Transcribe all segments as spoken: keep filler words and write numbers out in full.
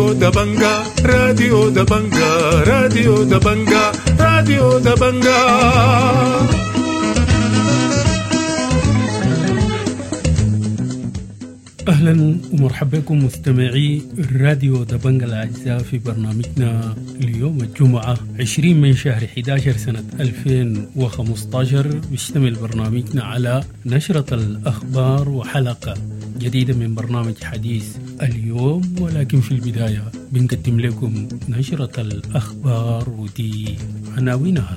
راديو دبنجا راديو دبنجا راديو دبنجا راديو دبنجا. أهلا ومرحبا بكم مستمعي راديو دبنجا الأعزاء في برنامجنا اليوم الجمعة عشرين من شهر إحدى عشر سنة ألفين وخمسة عشر. بيشتمل برنامجنا على نشرة الأخبار وحلقة جديدة من برنامج حديث اليوم، ولكن في البداية بنقدم لكم نشرة الأخبار ودي عناوينها.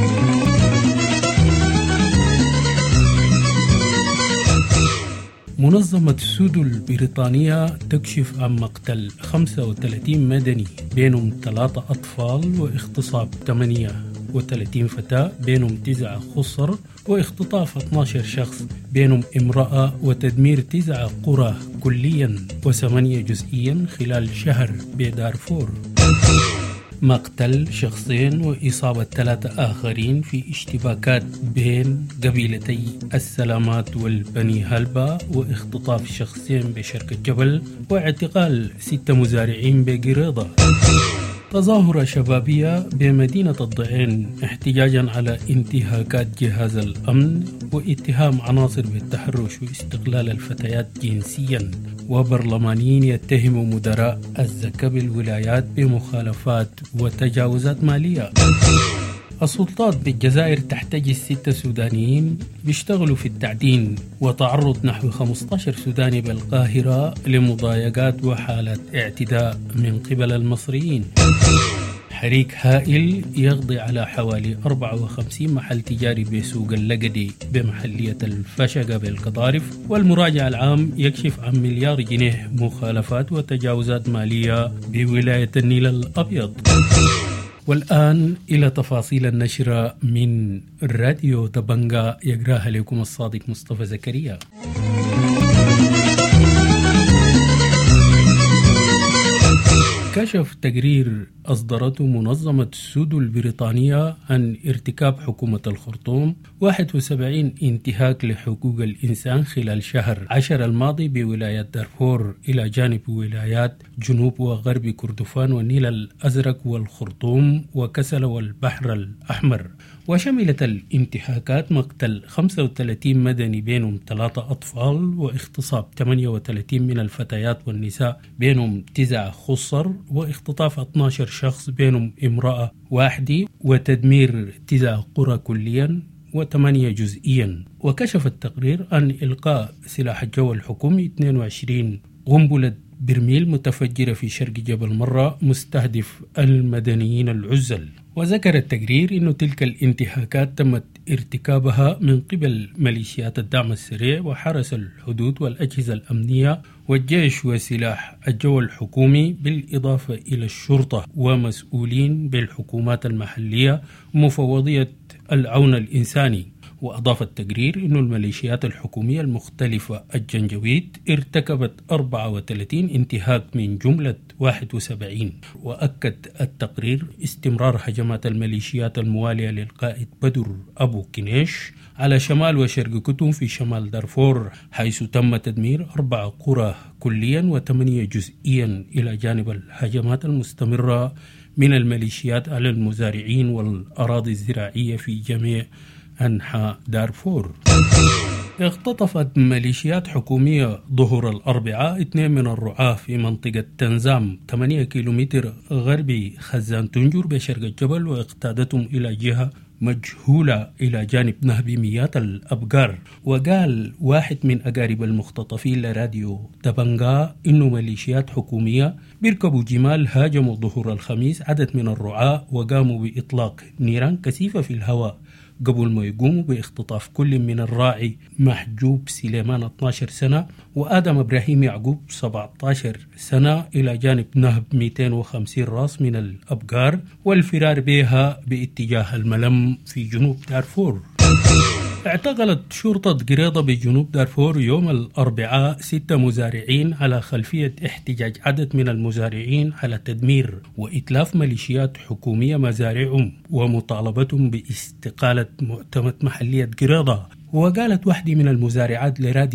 منظمة سودو البريطانية تكشف عن مقتل خمسة وثلاثين مدني بينهم ثلاثة أطفال واغتصاب ثمانية وثلاثين فتاة بينهم تسعة خصر واختطاف اثني عشر شخص بينهم امرأة وتدمير تسعة قرى كليا وثمانية جزئيا خلال شهر بدارفور. مقتل شخصين وإصابة ثلاثة آخرين في اشتباكات بين قبيلتي السلامات والبني هلبة، واختطاف شخصين بشركة جبل، واعتقال ستة مزارعين بقريضة. تظاهرة شبابية بمدينة الضعين احتجاجا على انتهاكات جهاز الأمن واتهام عناصر بالتحرش واستغلال الفتيات جنسيا. وبرلمانيين يتهموا مدراء الزكاة بالولايات بمخالفات وتجاوزات مالية. السلطات بالجزائر تحتجز ستة سودانيين بيشتغلوا في التعدين، وتعرض نحو خمسة عشر سوداني بالقاهرة لمضايقات وحالات اعتداء من قبل المصريين. حريق هائل يقضي على حوالي أربعة وخمسين محل تجاري بسوق اللقدي بمحلية الفشقة بالقضارف. والمراجع العام يكشف عن مليار جنيه مخالفات وتجاوزات مالية بولاية النيل الأبيض. والآن إلى تفاصيل النشرة من راديو دبنجا، يقراها لكم الصادق مصطفى زكريا. كشف تقرير أصدرته منظمة سودو البريطانية عن ارتكاب حكومة الخرطوم واحد وسبعين انتهاك لحقوق الإنسان خلال شهر عشر الماضي بولاية دارفور، إلى جانب ولايات جنوب وغرب كردفان والنيل الأزرق والخرطوم وكسل والبحر الأحمر. وشملت الانتهاكات مقتل خمسة وثلاثين مدني بينهم ثلاثة أطفال، واغتصاب ثمانية وثلاثين من الفتيات والنساء بينهم تسعة خصر، واختطاف اثني عشر شخص بينهم امرأة واحدة، وتدمير تسع قرى كليا وثمانية جزئيا. وكشف التقرير عن إلقاء سلاح الجو الحكومي اثنين وعشرين قنبلة برميل متفجرة في شرق جبل مرة مستهدف المدنيين العزل. وذكر التقرير أن تلك الانتهاكات تمت ارتكابها من قبل ميليشيات الدعم السريع وحرس الحدود والأجهزة الأمنية والجيش وسلاح الجو الحكومي، بالإضافة إلى الشرطة ومسؤولين بالحكومات المحلية ومفوضية العون الإنساني. وأضاف التقرير أن الميليشيات الحكومية المختلفة الجنجويد ارتكبت أربعة وثلاثين انتهاك من جملة واحد وسبعين. وأكد التقرير استمرار هجمات الميليشيات الموالية للقائد بدر أبو كنيش على شمال وشرق كتم في شمال دارفور، حيث تم تدمير أربع قرى كليا وثمانية جزئيا، إلى جانب الهجمات المستمرة من الميليشيات على المزارعين والأراضي الزراعية في جميع أنحاء دارفور. اختطفت ميليشيات حكومية ظهر الأربعاء اثنين من الرعاة في منطقة تنزام ثمانية كيلومتر غربي خزان تنجر بشرق الجبل، واقتادتهم إلى جهة مجهولة إلى جانب نهب مياه الأبقار. وقال واحد من أقارب المختطفين لراديو دبنجا إنه ميليشيات حكومية بيركبوا جمال هاجموا ظهر الخميس عدد من الرعاة، وقاموا بإطلاق نيران كثيفة في الهواء قبل ما يقوموا باختطاف كل من الراعي محجوب سليمان اثني عشر سنة وآدم إبراهيم يعقوب سبعة عشر سنة، إلى جانب نهب مئتين وخمسين راس من الأبقار، والفرار بها باتجاه الملم في جنوب دارفور. اعتقلت شرطة قريضة بجنوب دارفور يوم الأربعاء ستة مزارعين على خلفية احتجاج عدد من المزارعين على تدمير وإتلاف ميليشيات حكومية مزارعهم ومطالبتهم باستقالة مؤتمر محلية قريضة. وقالت واحدة من المزارعات لراديو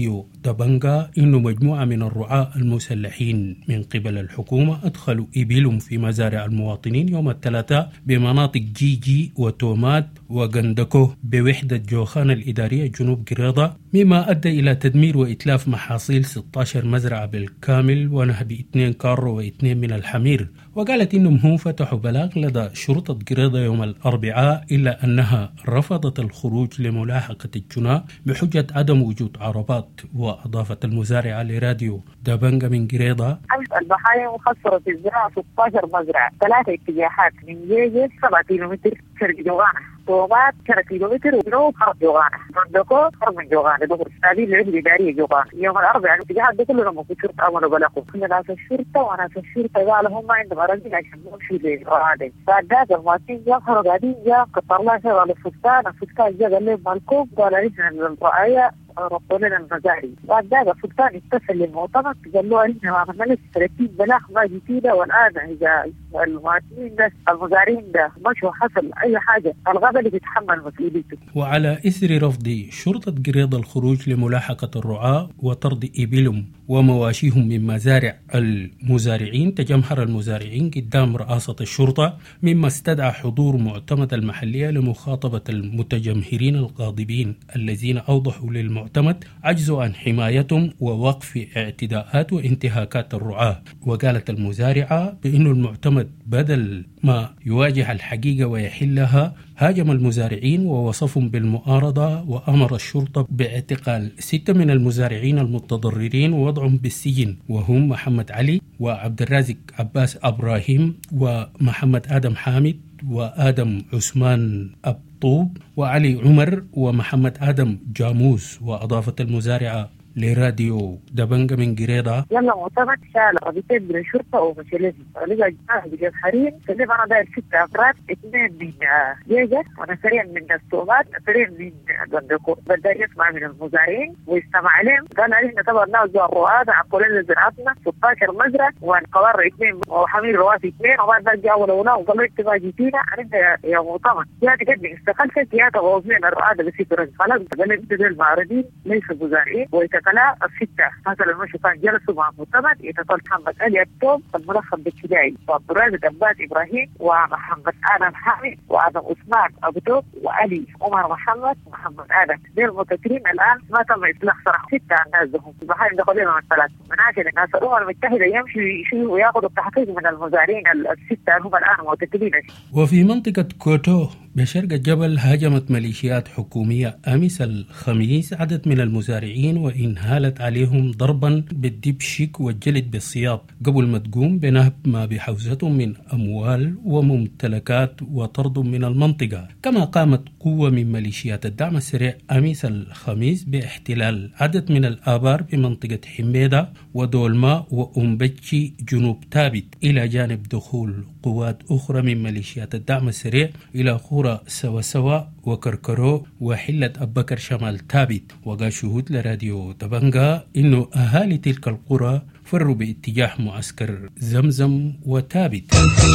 دبنجا إنه مجموعة من الرعاة المسلحين من قبل الحكومة أدخلوا إبلهم في مزارع المواطنين يوم الثلاثاء بمناطق جيجي وتومات وغندكو بوحدة جوخان الإدارية جنوب قريضة، مما أدى إلى تدمير وإتلاف محاصيل ستة عشر مزرعة بالكامل ونهب اثنين كارو واثنين من الحمير. وقالت إنهم هم فتحوا بلاغ لدى شرطة قريضة يوم الأربعاء إلا أنها رفضت الخروج لملاحقة الجناة بحجة عدم وجود عربات. وأضافت المزارعة لراديو دبنجا من قريضة: الضحايا مخصصة في الزراعة ستة عشر مزرعة، ثلاثة اتجاهات من جيجي سبعة كيلومتر شرق جوغانا، تومات كذا كيلومتر وجنوب خرب جوغانا، غندكو خرب من جوغانا، دغري هذه العهد الإدارية جوغانا. يوم الأربعاء الاتجاهات دي كلهم في الشرطة أمروا بلغوا كل ناس الشرطة وناس الشرطة قالوا هم عندهم أراضي عشان نمشي للأراضي. بعد ذاك المواطنين جا خرجوا قاعدين جا قطر الله شغل الفستان، الفستان جا قال لهم مالكم، قال نحن الرعاية ربوا لنا المزاري. بعد ذاك الفستان اتصل للمؤتمر قال له نحن عملنا لك ثلاثين بلاغ ما جيتينا، والآن إذا المواطنين ده المزارعين ده مشوا حصل أي حاجة الغابة اللي بيتحمل مسؤوليته. وعلى إثر رفض شرطة قريضة الخروج لملاحقة الرعاة وطرد إبلهم ومواشيهم من مزارع المزارعين، تجمهر المزارعين قدام رئاسة الشرطة، مما استدعى حضور معتمد المحلية لمخاطبة المتجمهرين الغاضبين الذين أوضحوا للمعتمد عجزوا عن حمايتهم ووقف اعتداءات وانتهاكات الرعاة. وقالت المزارعة بأن المعتمد بدل ما يواجه الحقيقة ويحلها هاجم المزارعين ووصفهم بالمعارضة، وأمر الشرطة باعتقال ستة من المزارعين المتضررين ووضعهم بالسجن، وهم محمد علي وعبد الرازق عباس إبراهيم ومحمد آدم حامد وآدم عثمان أبطوب وعلي عمر ومحمد آدم جاموس. وأضافت المزارعة لراديو دبنجا من قريضة: يلا معتمد شال رابطين من الشرطة ومشلزم لقى جماعة بجزحرين سلم أنا داير ستة أفراد، اثنين من جيجة ونفرين من التومات، نفرين من غندكو. بدأ يسمع من المزارعين ويستمع عليهم، قال علينا طبعا نازوا الرؤاد عقولين لزراعتنا ستة عشر مزرعة وانقرار اثنين وحمير رواسي اثنين، وبعد ذلك جاء أول أولاد وقالوا لك تبغى جيتينا عندنا يا معتمد يا تقدم استقلت يا تغوزين الرؤاد بس فرج. خلاص قال لك انتوا المعارضين ليسوا مزارعين ويتكلا الستة مثلا المشي كان جلسوا مع معتمد يتطل محمد علي التوم الملخص بالابتدائي وعبد الرازق عباس إبراهيم ومحمد آدم حامد وآدم عثمان أبطوب وعلي عمر محمد ومحمد آدم. دي المتكرين الآن ما تم إطلاق صراحة ستة الناس دهم بحال دخلين من الثلاثة من عشان الناس الأمم المتحدة يمشي يشيلوا وياخذوا التحقيق من المزارعين الستة هم الآن متكرين. وفي منطقة كوتو بشرق الجبل هاجمت ميليشيات حكومية أمس الخميس عدد من المزارعين وإنهالت عليهم ضربا بالدبشك والجلد بالسياط قبل ما تقوم بنهب ما بحوزتهم من أموال وممتلكات وطرد من المنطقة. كما قامت قوة من ميليشيات الدعم السريع أمس الخميس باحتلال عدد من الآبار بمنطقة حميدة ودولما وأمبتشي جنوب تابت، إلى جانب دخول قوات أخرى من ميليشيات الدعم السريع إلى قرى سوا سوا وكركرو وحلة أبكر شمال تابت. وقال شهود لراديو دبنجا إنه أهالي تلك القرى فروا باتجاه معسكر زمزم وتابت.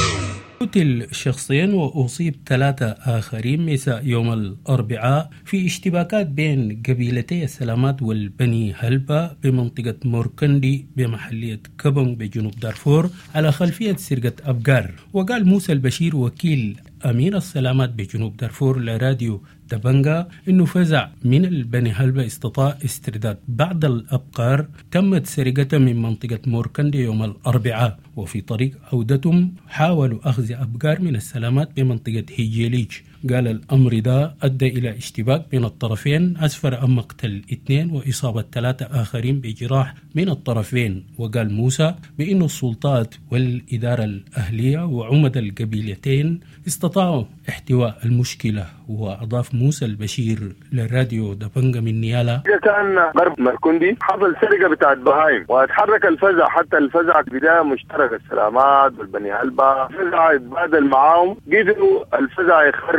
قتل شخصين وأصيب ثلاثة آخرين مساء يوم الأربعاء في اشتباكات بين قبيلتي السلامات والبني هلبة بمنطقة موركندي بمحلية كبنج بجنوب دارفور على خلفية سرقة أبقار. وقال موسى البشير وكيل أمين السلامات بجنوب دارفور لراديو دبنجا إنه فزع من البني هلبة استطاع استرداد بعض الأبقار تمت سرقتها من منطقة موركندي يوم الأربعاء، وفي طريق عودتهم حاولوا أخذ أبقار من السلامات بمنطقة هيجيليج. قال الأمر ده أدى إلى اشتباك بين الطرفين أسفر عن مقتل اثنين وإصابة ثلاثة آخرين بجراح من الطرفين. وقال موسى بأن السلطات والإدارة الأهلية وعمد القبيلتين استطاعوا احتواء المشكلة. وأضاف موسى البشير للراديو دبنجا من نيالا: كان غرب مركندي حصل سرقة بتاعت بهايم واتحرك الفزع، حتى الفزع بداية مشترك السلامات والبني هلبة، الفزع يتبادل معاهم، قدروا الفزع يخرج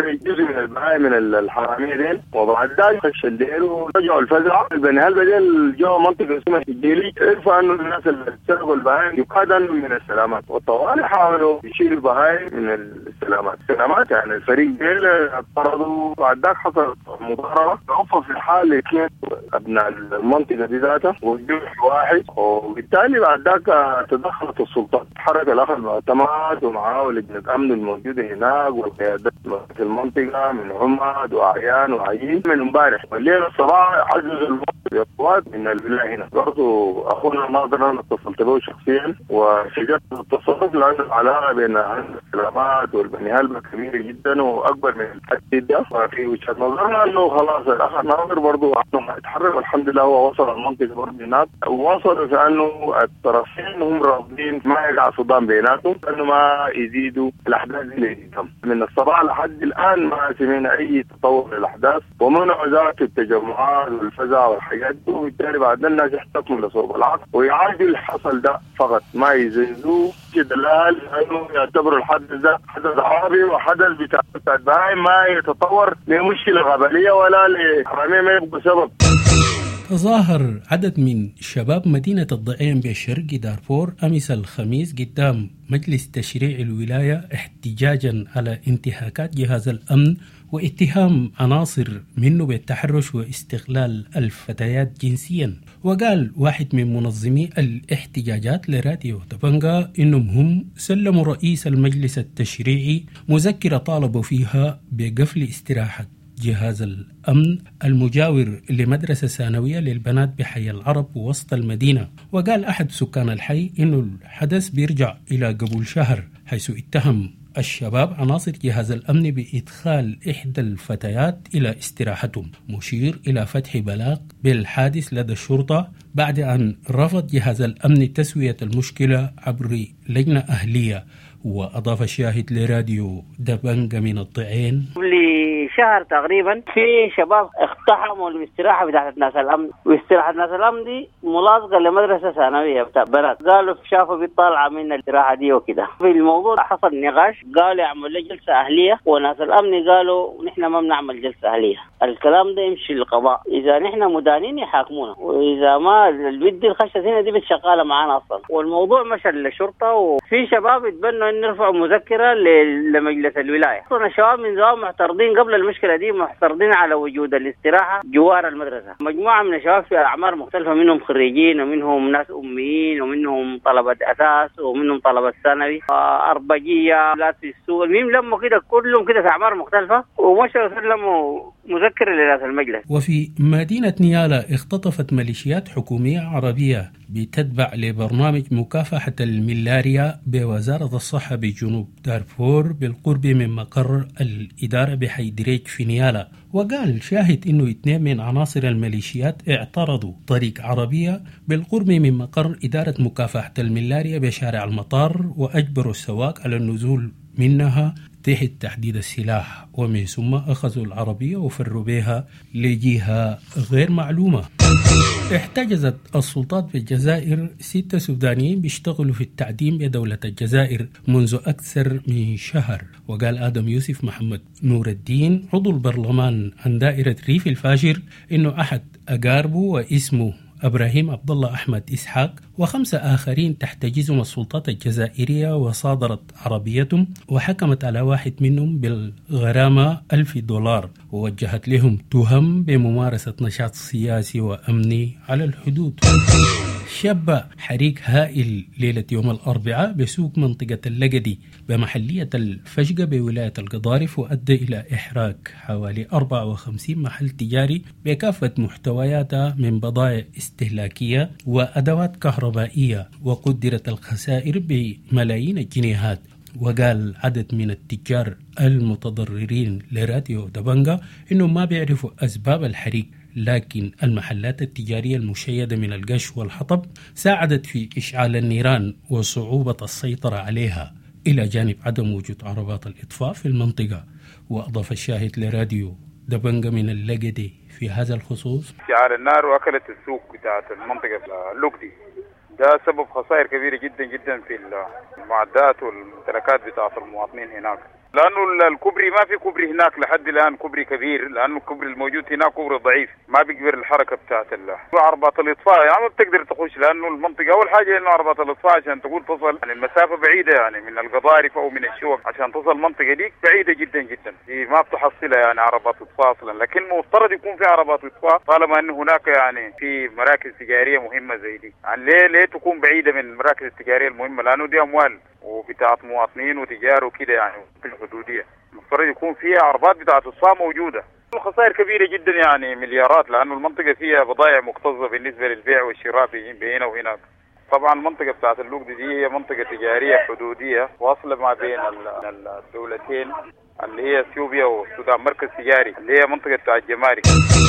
شويه جزء من البهايم من الحراميه ديل، وبعد ذلك خش الليل ورجعوا الفزع. البني هلبة ديل جو منطقه اسمها الجيلي، عرفوا انه الناس اللي سرقوا البهايم يقادوا من السلامات، والطوالي حاولوا يشيلوا البهايم من السلامات. السلامات يعني الفريق ديل اعترضوا، بعد ذاك حصلت مضاربه، توفى في الحال اثنين ابناء المنطقه دي ذاتها وجرح واحد، وبالتالي بعد ذاك تدخلت السلطات، تحرك الاخ المعتمد ومعاه لجنه امن الموجوده هناك والقيادات في المنطقه من عمد واعيان وعيين من امبارح. والليله الصباح عزز القوات من الولايه هنا. برضه اخونا ناظر انا اتصلت به شخصيا وشجعت التصرف لانه العلاقه بين السلامات والبني هلبة كبيره جدا واكبر من التحديد ده. وفي وجهه نظرنا انه خلاص الاخ ناظر برضه انه يتحرك، والحمد لله هو وصل المنطقه برضه هناك، ووصلوا في انه الطرفين هم راضين ما يقع صدام بيناتهم، انه ما يزيدوا الاحداث اللي تم. من الصباح لحد الان ما سمعنا اي تطور للاحداث، ومنعوا ذات التجمعات والفزع والحاجات دي، وبالتالي بعد الناس يحتكموا لصوب العقل ويعالجوا اللي حصل ده فقط، ما يزيدوا جدال انه يعتبروا الحدث ده حدث عربي وحدث بتاع البهايم ما يتطور لمشكله غبليه ولا لحراميه ما يبقوا سبب. تظاهر عدد من شباب مدينة الضعين بشرق دارفور أمس الخميس قدام مجلس تشريع الولاية احتجاجا على انتهاكات جهاز الأمن واتهام عناصر منه بالتحرش واستغلال الفتيات جنسيا. وقال واحد من منظمي الاحتجاجات لراديو دبنجا إنهم هم سلموا رئيس المجلس التشريعي مذكرة طالبوا فيها بقفل استراحة جهاز الأمن المجاور لمدرسة ثانوية للبنات بحي العرب وسط المدينة. وقال أحد سكان الحي إنه الحدث بيرجع إلى قبل شهر، حيث اتهم الشباب عناصر جهاز الأمن بإدخال إحدى الفتيات إلى استراحتهم، مشير إلى فتح بلاغ بالحادث لدى الشرطة بعد أن رفض جهاز الأمن تسوية المشكلة عبر لجنة أهلية. وأضاف الشاهد لراديو دبنجا من الضعين شهر تقريبا في شباب اقتحموا الاستراحه بتاعت ناس الامن، واستراحه ناس الامن دي ملاصقه لمدرسه ثانويه بتاع بنات. قالوا شافوا بيطالعه من الاستراحه دي وكده. في الموضوع حصل نقاش، قالوا يعملوا جلسه اهليه، وناس الامن قالوا نحن ما بنعمل جلسه اهليه، الكلام ده يمشي للقضاء، اذا نحن مدانين يحاكمونا، واذا ما البنت الخشة هنا دي بتشغاله معانا اصلا. والموضوع مشى للشرطه، وفي شباب يتبنوا ان يرفعوا مذكره لمجلس الولايه. اصلا الشباب من زمان معترضين قبل المشكلة دي، محترضين على وجود الاستراحة جوار المدرسة. مجموعة من الشباب في أعمار مختلفة، منهم خريجين ومنهم ناس أميين ومنهم طلبة أساس ومنهم طلبة ثانوي، أربجية، ولاد في السوق، المهم لما كده كلهم كده في أعمار مختلفة ومشوا سلموا مذكرة لرئاسة المجلس. وفي مدينة نيالا اختطفت ميليشيات حكومية عربية بتتبع لبرنامج مكافحة الملاريا بوزارة الصحة بجنوب دارفور بالقرب من مقر الإدارة بحي دريج في نيالا. وقال شاهد إنه اثنين من عناصر الميليشيات اعترضوا طريق عربية بالقرب من مقر إدارة مكافحة الملاريا بشارع المطار، وأجبروا السواق على النزول منها تحت تحديد السلاح، ومن ثم أخذوا العربية وفروا بها لجهة غير معلومة. احتجزت السلطات في الجزائر ستة سودانيين بيشتغلوا في التعدين بدولة الجزائر منذ أكثر من شهر. وقال آدم يوسف محمد نور الدين عضو البرلمان عن دائرة ريف الفاجر إنه أحد أقاربه واسمه إبراهيم عبد الله أحمد إسحاق وخمسة آخرين تحتجزهم السلطات الجزائرية، وصادرت عربيتهم وحكمت على واحد منهم بالغرامة ألف دولار، ووجهت لهم تهم بممارسة نشاط سياسي وأمني على الحدود. شب حريق هائل ليلة يوم الأربعاء بسوق منطقة اللقدي بمحلية الفجقة بولاية القضارف، وأدى إلى إحراق حوالي أربعة وخمسين محل تجاري بكافة محتوياتها من بضائع استهلاكية وأدوات كهربائية، وقدرت الخسائر بملايين الجنيهات. وقال عدد من التجار المتضررين لراديو دبنجا إنهم ما بيعرفوا أسباب الحريق، لكن المحلات التجارية المشيدة من القش والحطب ساعدت في إشعال النيران وصعوبة السيطرة عليها، إلى جانب عدم وجود عربات الإطفاء في المنطقة. وأضاف الشاهد لراديو دبنجا من اللقدي في هذا الخصوص: اشتعال النار وأكلت السوق بتاعت المنطقة اللقدي، ده سبب خسائر كبيرة جدا جدا في المعدات والممتلكات بتاعت المواطنين هناك. لانه الكوبري ما في كوبري هناك لحد الان كوبري كبير، لانه الكوبري الموجود هناك كوبري ضعيف ما بيقدر الحركه بتاعت عربات الاطفاء، يعني ما بتقدر تخش لانه المنطقه اول حاجه انه عربات الاطفاء عشان تقول تصل يعني المسافه بعيده يعني من القضارف او من الشوك، عشان تصل المنطقه دي بعيده جدا جدا، دي ما بتحصلها يعني عربات اطفاء اصلا، لكن مفترض يكون في عربات اطفاء طالما انه هناك يعني في مراكز تجاريه مهمه زي دي. يعني ليه ليه تكون بعيده من المراكز التجاريه المهمه؟ لانه دي اموال وبتاعت مواطنين وتجار وكده يعني في الحدوديه، المفترض يكون فيها عربات بتاعت اطفاء موجوده. الخسائر كبيره جدا يعني مليارات، لانه المنطقه فيها بضائع مكتظه بالنسبه للبيع والشراء بين هنا وهناك. طبعا المنطقه بتاعت اللوق دي هي منطقه تجاريه حدوديه واصله ما بين الدولتين اللي هي اثيوبيا والسودان، مركز تجاري اللي هي منطقه بتاعت جمارك.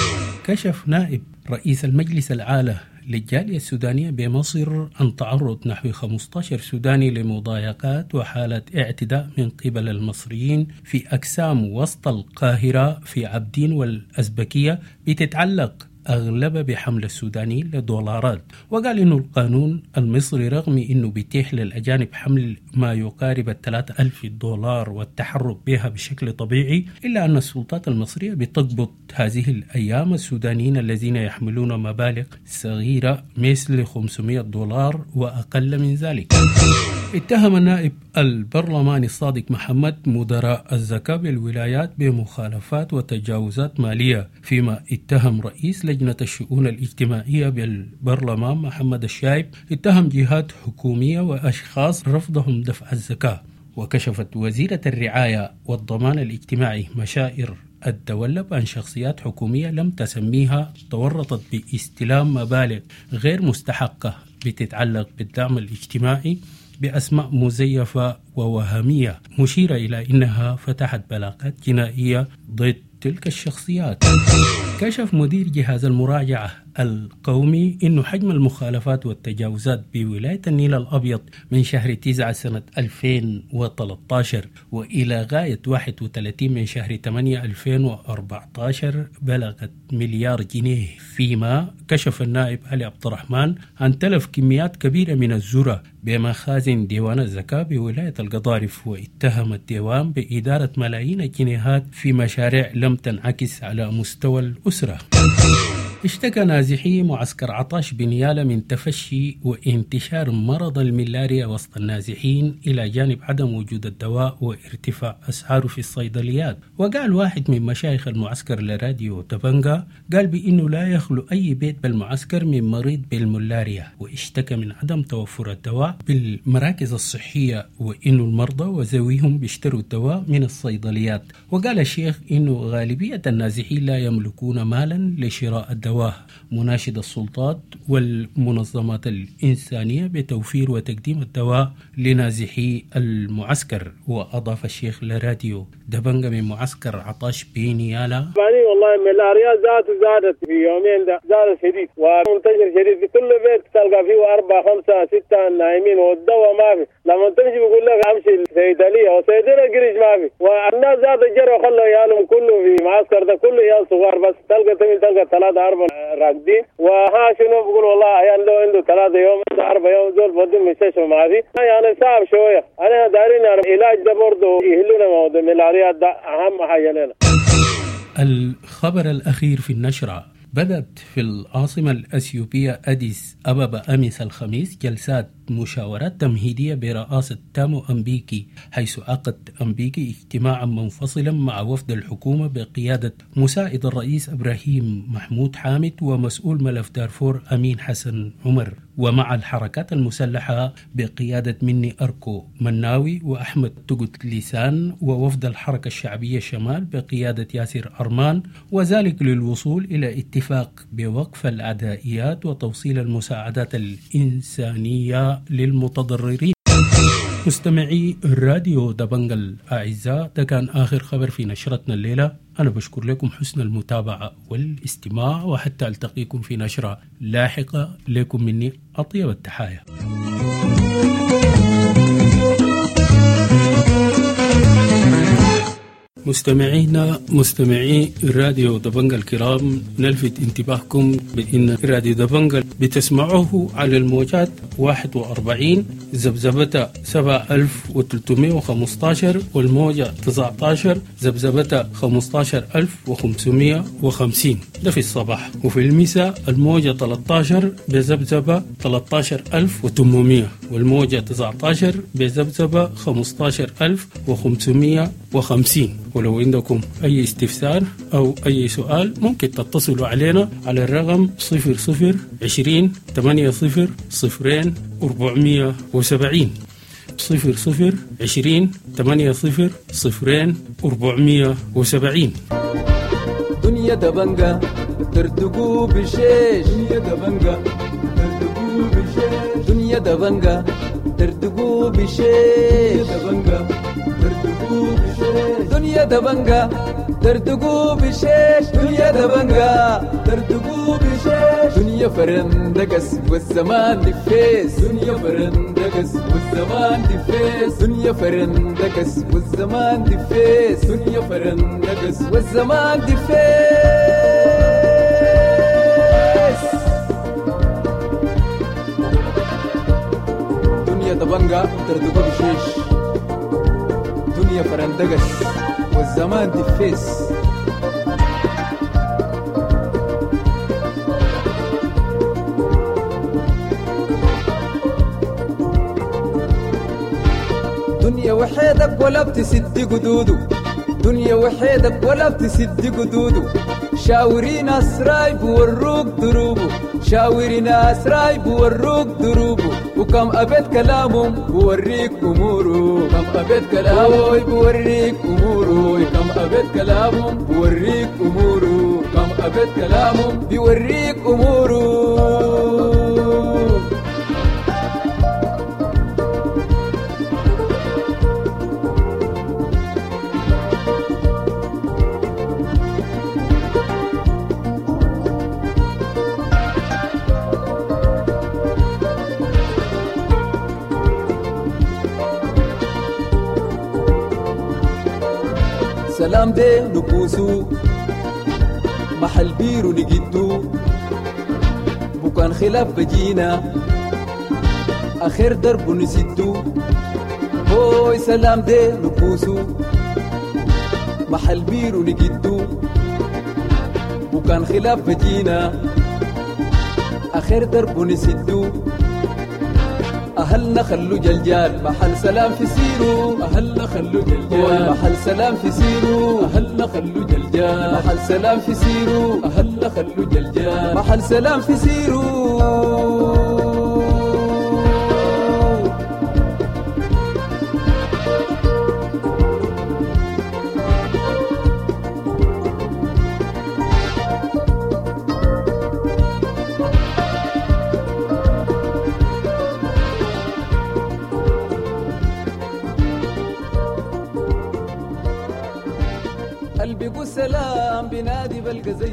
كشف نائب رئيس المجلس الأعلى للجالية السودانية بمصر عن تعرض نحو خمسة عشر سوداني لمضايقات وحالات اعتداء من قبل المصريين في أقسام وسط القاهرة في عبدين والأزبكية بتتعلق أغلبها بحمل السودانيين لدولارات. وقال إنه القانون المصري رغم إنه بيتيح للأجانب حمل ما يقارب الثلاثة ألف دولار والتحرك بها بشكل طبيعي، إلا أن السلطات المصرية بتضبط هذه الأيام السودانيين الذين يحملون مبالغ صغيرة مثل خمسمائة دولار وأقل من ذلك. اتهم النائب البرلماني الصادق محمد مدراء الزكاة بالولايات بمخالفات وتجاوزات مالية، فيما اتهم رئيس لجنة الشؤون الاجتماعية بالبرلمان محمد الشايب اتهم جهات حكومية وأشخاص رفضهم دفع الزكاة. وكشفت وزيرة الرعاية والضمان الاجتماعي مشائر الدولب عن شخصيات حكومية لم تسميها تورطت باستلام مبالغ غير مستحقة بتتعلق بالدعم الاجتماعي بأسماء مزيفة ووهمية، مشيرة إلى أنها فتحت بلاغات جنائية ضد تلك الشخصيات. كشف مدير جهاز المراجعة القومي إنه حجم المخالفات والتجاوزات بولاية النيل الأبيض من شهر تسعة سنة ألفين وثلاثة عشر وإلى غاية واحد وثلاثين من شهر ثمانية ألفين وأربعة عشر بلغت مليار جنيه، فيما كشف النائب علي عبد الرحمن عن تلف كميات كبيرة من الذرة بمخازن ديوان الزكاة بولاية القضارف، واتهم الديوان بإدارة ملايين الجنيهات في مشاريع لم تنعكس على مستوى الأسرة. اشتكى نازحي معسكر عطاش بنيالة من تفشي وانتشار مرض الملاريا وسط النازحين إلى جانب عدم وجود الدواء وارتفاع أسعاره في الصيدليات. وقال واحد من مشايخ المعسكر لراديو تبنغا قال بأنه لا يخلو أي بيت بالمعسكر من مريض بالملاريا، واشتكى من عدم توفر الدواء بالمراكز الصحية وإنه المرضى وذويهم بيشتروا الدواء من الصيدليات. وقال الشيخ إنه غالبية النازحين لا يملكون مالا لشراء الدواء، مناشد السلطات والمنظمات الإنسانية بتوفير وتقديم الدواء لنازحي المعسكر. وأضاف الشيخ لراديو دبنغا من معسكر عطاش بنيالة: والله الملاريا زادت زادت في يومين ده زادت شديد ومنتشر شديد في كل بيت تلقى فيه أربعة خمسة ستة نايمين والدواء ما في، لما تمشي بيقول لك امشي الصيدلية والصيدلية قريش ما في، والناس زاد الجرى وخلوا عيالهم كله في معسكر ده كله عيال صغار بس تلقى تمين تلقى ثلاثة أربعة راقدين. وها شنو بقول والله عيال له عنده ثلاثة يوم عنده أربعة يوم دول بدهم مستشفى ما في، يعني صعب شوية. أنا دارين العلاج ده برضه يهلونا موضوع الملاريا ده أهم حاجة لنا. الخبر الأخير في النشرة: بدأت في العاصمة الأثيوبية أديس أبابا أمس الخميس جلسات مشاورات تمهيدية برئاسة تامو أمبيكي، حيث عقد أمبيكي اجتماعا منفصلا مع وفد الحكومة بقيادة مساعد الرئيس إبراهيم محمود حامد ومسؤول ملف دارفور أمين حسن عمر، ومع الحركات المسلحة بقيادة مني أركو مناوي وأحمد تقت لسان، ووفد الحركة الشعبية شمال بقيادة ياسر أرمان، وذلك للوصول إلى اتفاق بوقف العدائيات وتوصيل المساعدات الإنسانية للمتضررين. مستمعي راديو دبنغ الأعزاء، ده كان آخر خبر في نشرتنا الليلة. أنا بشكر لكم حسن المتابعة والاستماع، وحتى ألتقيكم في نشرة لاحقة. لكم مني أطيب التحايا. مستمعينا مستمعي الراديو دبنجة الكرام، نلفت انتباهكم بأن راديو دبنجة بتسمعوه على الموجات واحد وأربعين زبزبتها سبعة آلاف وثلاثمائة وخمسة عشر والموجة تسعة عشر زبزبتها خمسة عشر ألف وخمسمائة وخمسين، ده في الصباح. وفي المساء الموجة ثلاثة عشر بزبزبة ثلاثة عشر ألف وثمانمائة والموجة تسعة عشر بزبزبة خمسة عشر ألف وخمسمائة وخمسين. ولو عندكم أي استفسار أو أي سؤال ممكن تتصلوا علينا على الرقم صفر صفر عشرين ثمانية صفر صفرين أربعمائة وسبعين صفر صفر عشرين ثمانية صفر صفرين أربعمائة وسبعين. دنيا دبنجة ترتقو بشيش، دنيا دبنجة ترتقو بشيش، دنيا دبنجة ترتقو بشيش، دنيا دبنجة ترتقو بشيش، دنيا دبنجة ترتقو بشيش، دنيا فرندقس والزمان دفيس، دنيا فرندقس والزمان دفيس، دنيا فرندقس والزمان دفيس، دنيا فرندقس والزمان دفيس. دنيا دبنجة ترتقو بشيش، دنيا فرندقس والزمان دفيس. دنيا وحيدك ولا بتسد قدودو، دنيا وحيدك ولا بتسد قدودو، شاورين أسراي بوروك دروبو، شاورين أسراي بوروك دروبو، وكم أبد كلامهم بوريك أمورو، كم أبد كلامهم بوريك أمورو، كم أبد كلامهم بوريك أمورو، كم أبد كلامهم بوريك أمورو. سلام ده نبوسو محل بيرو نجدو بكان خلاف بجينا آخر درب نسدو. هوي سلام ده نبوسو محل بيرو نجدو بكان خلاف بجينا آخر درب نسدو. أهلنا خلو جلجال محل سلام في سيرو، أهلنا خلو جلجال محل سلام في سيرو، أهلنا خلو جلجال محل سلام في سيرو، أهلنا خلو جلجال محل سلام في سيرو. قلبي قو سلام بنادي بالقزي.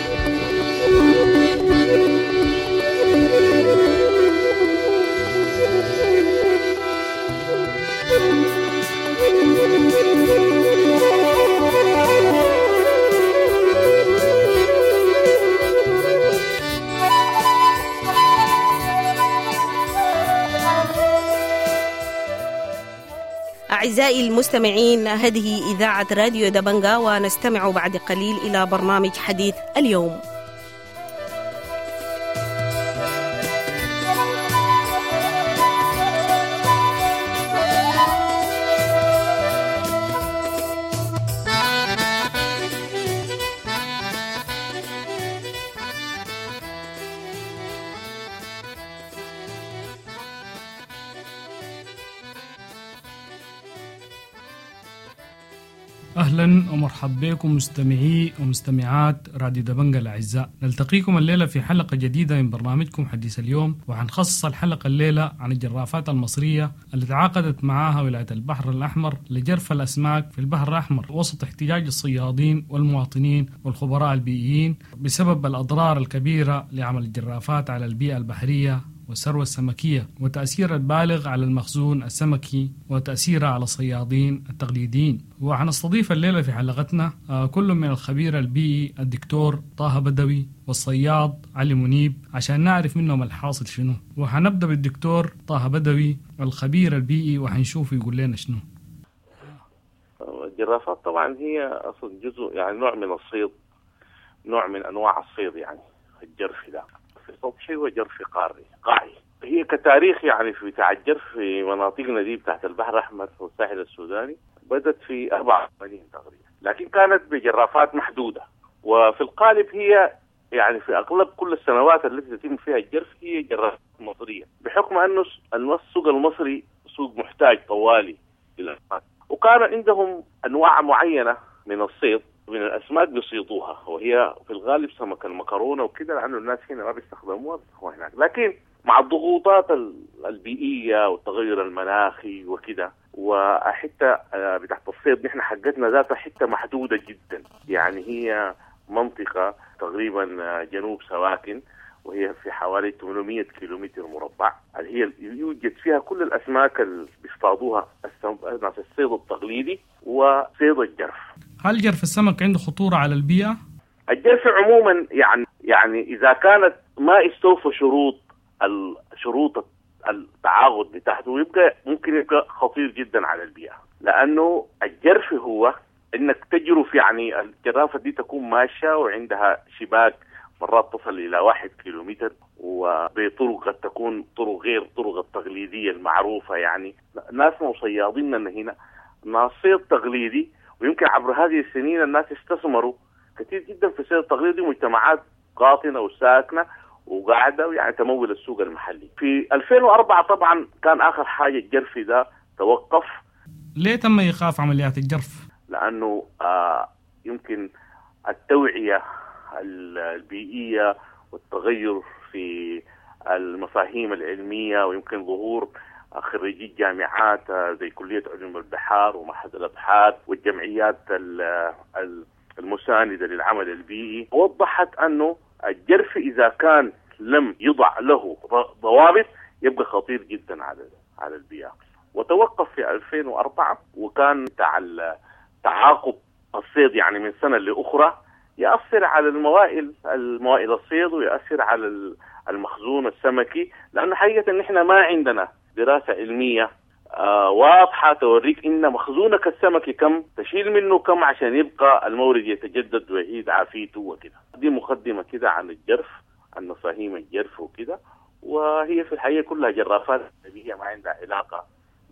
أعزائي المستمعين، هذه إذاعة راديو دبنجة، ونستمع بعد قليل إلى برنامج حديث اليوم. أهلا ومرحبا بكم مستمعي ومستمعات راديو دبنجة الأعزاء. نلتقيكم الليلة في حلقة جديدة من برنامجكم حديث اليوم، وحنخصص الحلقة الليلة عن الجرافات المصرية اللي تعاقدت معها ولاية البحر الأحمر لجرف الأسماك في البحر الأحمر وسط احتجاج الصيادين والمواطنين والخبراء البيئيين بسبب الأضرار الكبيرة لعمل الجرافات على البيئة البحرية والثروة السمكية وتأثير البالغ على المخزون السمكي وتأثيره على الصيادين التقليديين. وحنستضيف الليلة في حلقتنا كل من الخبير البيئي الدكتور طه بدوي والصياد علي منيب عشان نعرف منهم الحاصل شنو. وحنبدأ بالدكتور طه بدوي الخبير البيئي وحنشوف يقول لنا شنو. الجرافات طبعا هي أصلا جزء يعني نوع من الصيد، نوع من أنواع الصيد. يعني الجرف ده في سطحي وجرف قاري قاعي. هي كتاريخ يعني في بتاع الجرف في مناطقنا دي بتاعت البحر الأحمر والساحل السوداني بدأت في أربعة وثمانين تقريبا، لكن كانت بجرافات محدودة. وفي القالب هي يعني في أغلب كل السنوات التي تتم فيها الجرف هي جرافات مصرية، بحكم أنه السوق المصري سوق محتاج طوالي للأسماك، وكان عندهم أنواع معينة من الصيد من الأسماك بيصيدوها، وهي في الغالب سمك المكرونة وكده، لأنه الناس هنا ما بيستخدموها بيستخدموها هناك. لكن مع الضغوطات البيئية والتغير المناخي وكده، وحتى بتاعت الصيد نحن حقتنا ذاتها حتى محدودة جدا. يعني هي منطقة تقريبا جنوب سواكن، وهي في حوالي ثمانمائة كيلومتر مربع، اللي هي يوجد فيها كل الأسماك اللي بيصطادوها ناس الصيد التقليدي وصيد الجرف. هل جرف السمك عنده خطورة على البيئة؟ الجرف عموما يعني يعني إذا كانت ما استوفى شروط الشروط التعاقد بتاعته يبقى ممكن يبقى خطير جدا على البيئة، لأنه الجرف هو إنك تجرف، يعني الجرافة دي تكون ماشية وعندها شباك مرات تصل إلى واحد كيلومتر، وبطرق قد تكون طرق غير طرق التقليدية المعروفة. يعني ناسنا وصياديننا هنا ناس صيد تقليدي، ويمكن عبر هذه السنين الناس استثمروا كثير جدا في الصيد التقليدي، مجتمعات قاطنة وساكنة وقاعدة يعني تمول السوق المحلي. في ألفين وأربعة طبعا كان آخر حاجة الجرف ده توقف. ليه تم إيقاف عمليات الجرف؟ لأنه آه يمكن التوعية البيئية والتغير في المفاهيم العلمية، ويمكن ظهور خريجي جامعات زي كلية علوم البحار ومعهد الأبحاث والجمعيات المساندة للعمل البيئي، وضحت أنه الجرف إذا كان لم يضع له ضوابط يبقى خطير جدا على على البيئة. وتوقف في ألفين وأربعة، وكان بتاع تعاقب الصيد يعني من سنة لأخرى يأثر على الموائل الموائل الصيد، ويأثر على المخزون السمكي، لأنه حقيقة إن إحنا ما عندنا دراسة علمية آه واضحة توريك إن مخزونك السمكي كم، تشيل منه كم عشان يبقى المورد يتجدد ويعيد عافيته وكده. دي مقدمة كده عن الجرف، عن مفاهيم الجرف وكده. وهي في الحقيقة كلها جرافات هي ما عندها علاقة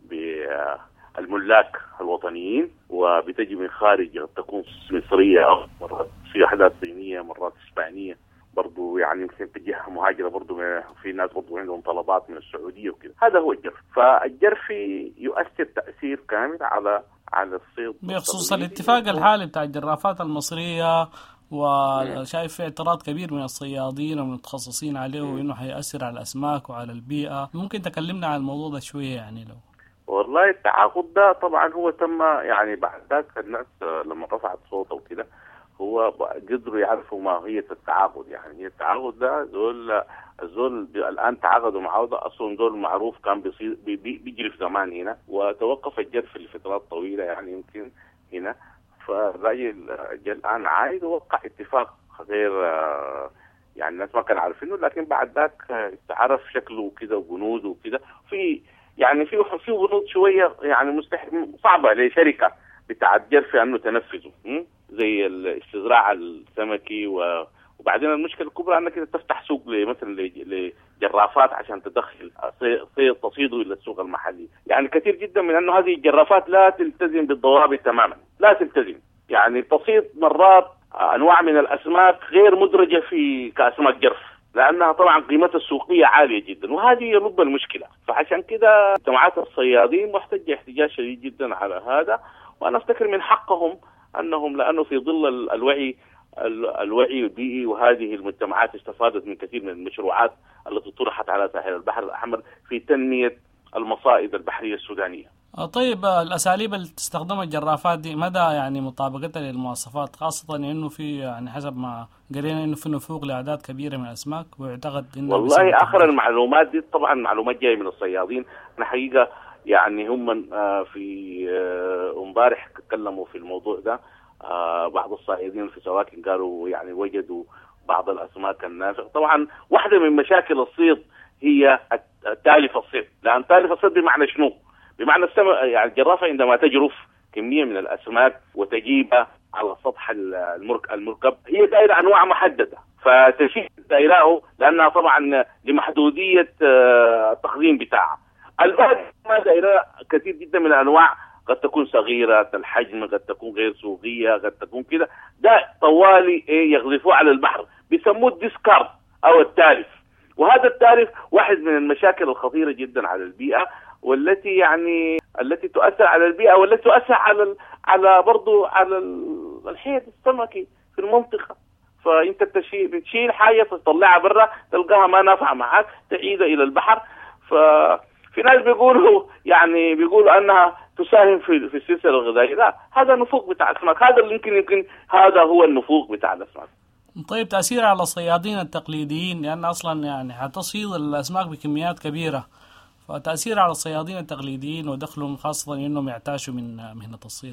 بالملاك الوطنيين، وبتجي من خارج، تكون مصرية أو مرات في أحداث صينية مرات إسبانية برضو، يعني يمكن تجيها مهاجرة برضو، في ناس برضو عندهم طلبات من السعودية وكده. هذا هو الجرف. فالجرف يؤثر تأثير كامل على على الصيد. بخصوص الاتفاق الحالي بتاع الجرافات المصرية، وشايف في اعتراض كبير من الصيادين ومتخصصين عليه وإنه حيأثر على الأسماك وعلى البيئة، ممكن تكلمنا عن الموضوع ده شوية؟ يعني لو والله التعاقد ده طبعا هو تم يعني بعد ذاك الناس لما رفعت صوته وكده، هو قدروا يعرفوا ماهية التعاقد. يعني التعاقد ده زول زول الآن تعاقدوا معه، ده أصلا زول معروف كان بيصير بي بيجري في زمان هنا، وتوقف الجرف لفترات طويلة يعني يمكن هنا. فالراجل الآن عايد ووقع اتفاق غير يعني الناس ما كانوا عارفينه، لكن بعد ذاك تعرف شكله وكده وبنوده وكده. في يعني في في بنود شوية يعني مستحيل صعبة لشركة بتاعت جرف أنه تنفذه، زي الاستزراع السمكي. وبعدين المشكلة الكبرى أنك تفتح سوق مثلا لجرافات عشان تدخل صيد تصيده إلى السوق المحلي. يعني كثير جدا من أنه هذه الجرافات لا تلتزم بالضوابط تماما، لا تلتزم. يعني تصيد مرات أنواع من الأسماك غير مدرجة في كأسماك جرف، لأنها طبعا قيمتها السوقية عالية جدا، وهذه لب المشكلة. فعشان كده جماعات الصيادين محتاجة احتجاج شديد جدا على هذا. وأنا أفتكر من حقهم أنهم، لأنه في ظل الوعي الوعي البيئي، وهذه المجتمعات استفادت من كثير من المشروعات التي طرحت على ساحل البحر الأحمر في تنمية المصائد البحرية السودانية. طيب الأساليب اللي تستخدمها الجرافات دي مدى يعني مطابقتها للمواصفات، خاصة إنه في يعني حسب ما قرينا إنه في نفوق لأعداد كبيرة من الأسماك ويعتقد إنه والله آخر المعلومات دي طبعا معلومات جاية من الصيادين. أنا حقيقة يعني هم في امبارح تكلموا في الموضوع ده، بعض الصيادين في سواكن قالوا يعني وجدوا بعض الأسماك النافقة. طبعا واحدة من مشاكل الصيد هي تالف الصيد، لأن تالف الصيد بمعنى شنو؟ بمعنى السمك يعني الجرافة عندما تجرف كمية من الأسماك وتجيبها على سطح المركب هي دائرة أنواع محددة، فتشيل دائراه لأنها طبعا لمحدودية التقديم بتاعها. الباقي ما دائرة كثير جدا من الأنواع، قد تكون صغيرة الحجم، قد تكون غير سوقية، قد تكون كده، ده طوالي يغرفوه على البحر بيسموه الديسكارد أو التالف. وهذا التالف واحد من المشاكل الخطيرة جدا على البيئة، والتي يعني التي تؤثر على البيئة والتي تؤثر على على برضو على الحياة السمكي في المنطقة. فأنت تشيل بتشيل حاجة تطلعها برا تلقاها ما نافعة معك تعيدها إلى البحر. ففي ناس بيقولوا يعني بيقولوا أنها تساهم في في السلسلة الغذائية، لا، هذا النفوق بتاع الأسماك، هذا اللي يمكن يمكن هذا هو النفوق بتاع الأسماك. طيب تأثير على الصيادين التقليديين، لأن أصلا يعني حتصيد الأسماك بكميات كبيرة، فتأثير على الصيادين التقليديين ودخلهم خاصة إنهم يعتاشوا من مهنة الصيد.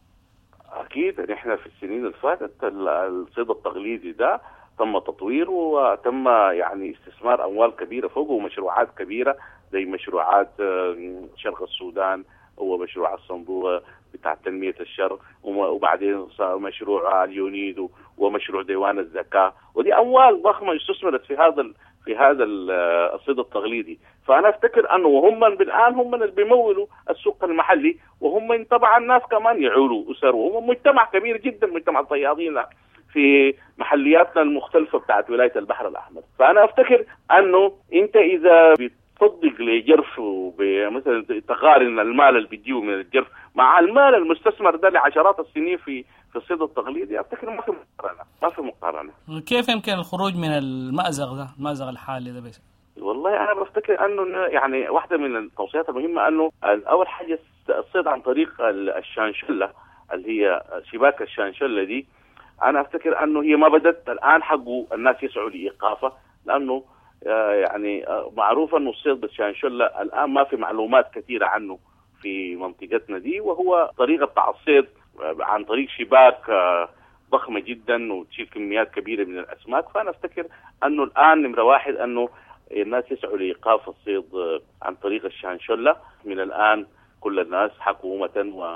أكيد نحن في السنين اللي فاتت الصيد التقليدي ده تم تطويره وتم يعني استثمار أموال كبيرة فوقه، مشروعات كبيرة زي مشروعات شرق السودان ومشروع الصندوق بتاع تنمية الشرق، وبعدين مشروع اليونيدو ومشروع ديوان الزكاة، ودي أموال ضخمة استثمرت في هذا في هذا الصيد التقليدي. فأنا أفتكر أنه وهم بالآن هم اللي بيمولوا السوق المحلي، وهم طبعا ناس كمان يعولوا أسر، وهم مجتمع كبير جدا، مجتمع الصيادين في محلياتنا المختلفة بتاعت ولاية البحر الأحمر. فأنا أفتكر أنه أنت إذا بتصدق لجرف مثلا تقارن المال اللي بيجيه من الجرف مع المال المستثمر ده لعشرات السنين في في الصيد التقليدي، أفتكر ما في مقارنة، ما في مقارنة. كيف يمكن الخروج من المأزق ده، المأزق الحالي ده بس؟ والله أنا بفتكر أنه يعني واحدة من التوصيات المهمة أنه أول حاجة الصيد عن طريق الشانشلة اللي هي شباك الشانشلة دي. أنا أفتكر أنه هي ما بدت الآن حقه الناس يسعوا لإيقافه، لأنه يعني معروف أنه الصيد بالشانشلة الآن ما في معلومات كثيرة عنه في منطقتنا دي، وهو طريقة بتاع الصيد عن طريق شباك ضخمة جدا وتشيل كميات كبيرة من الأسماك. فأنا أفتكر أنه الآن نمرة واحد أنه الناس يسعوا لإيقاف الصيد عن طريق الشانشلة من الآن، كل الناس حكومة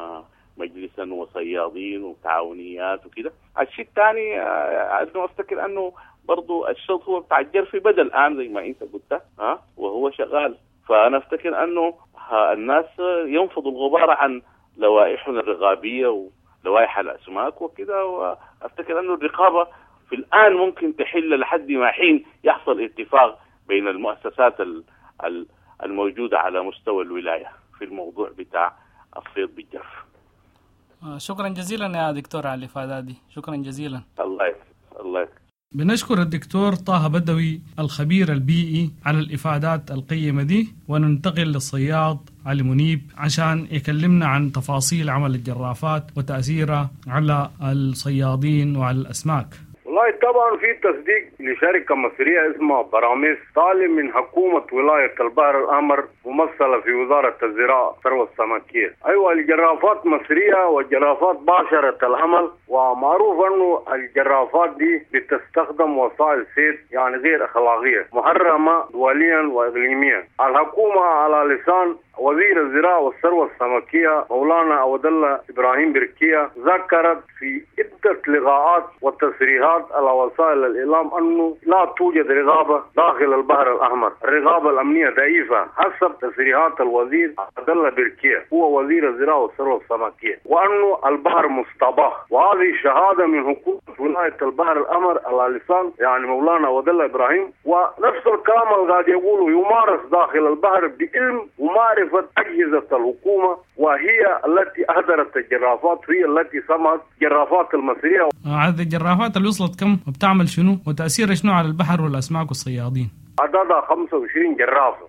ومجلسا وصيادين وتعاونيات وكده. الشيء الثاني أنه أفتكر أنه برضو الشوط هو بتاع الجرفي بدأ الآن زي ما أنت قلت ها وهو شغال. فأنا أفتكر أنه الناس ينفضوا الغبار عن لوائحنا الرقابية ولوائح الأسماك وكده، وأفتكر أنه الرقابة في الآن ممكن تحل لحد ما حين يحصل اتفاق بين المؤسسات الموجودة على مستوى الولاية في الموضوع بتاع الصيد بالجرف. شكرا جزيلا يا دكتور على الإفادة دي، شكرا جزيلا. الله يسلمك. الله يسلمك. بنشكر الدكتور طه بدوي الخبير البيئي على الإفادات القيمة دي، وننتقل للصياد علي منيب عشان يكلمنا عن تفاصيل عمل الجرافات وتأثيرها على الصيادين وعلى الأسماك. والله طبعا في تصديق لشركة مصرية اسمها براميس طالب من حكومة ولاية البحر الأحمر ممثلة في وزارة الزراعة والثروة السمكية. أيوة الجرافات مصرية والجرافات باشرة العمل، ومعروف أنه الجرافات دي بتستخدم وسائل صيد يعني غير أخلاقية محرمة دوليا وإقليميا. الحكومة على لسان وزير الزراعة والثروة السمكية مولانا عبد الله إبراهيم بركية ذكرت في عدة لقاءات وتصريحات على وسائل الإعلام أنه لا توجد رقابة داخل البحر الأحمر، الرقابة الأمنية ضعيفة حسب تصريحات الوزير عبد الله بركية هو وزير الزراعة والثروة السمكية، وأنه البحر مستباح. وهذه شهادة من حكومة ولاية البحر الأحمر على لسان يعني مولانا عبد الله إبراهيم، ونفس الكلام اللي قاعد يقوله يمارس داخل البحر بعلم ومعرفة أجهزة الحكومة، وهي التي أهدرت الجرافات، هي التي سمت جرافات المصرية. عدد الجرافات اللي وصلت كم وبتعمل شنو وتأثيرها شنو على البحر والأسماك والصيادين؟ عددها خمسة وعشرين جرافة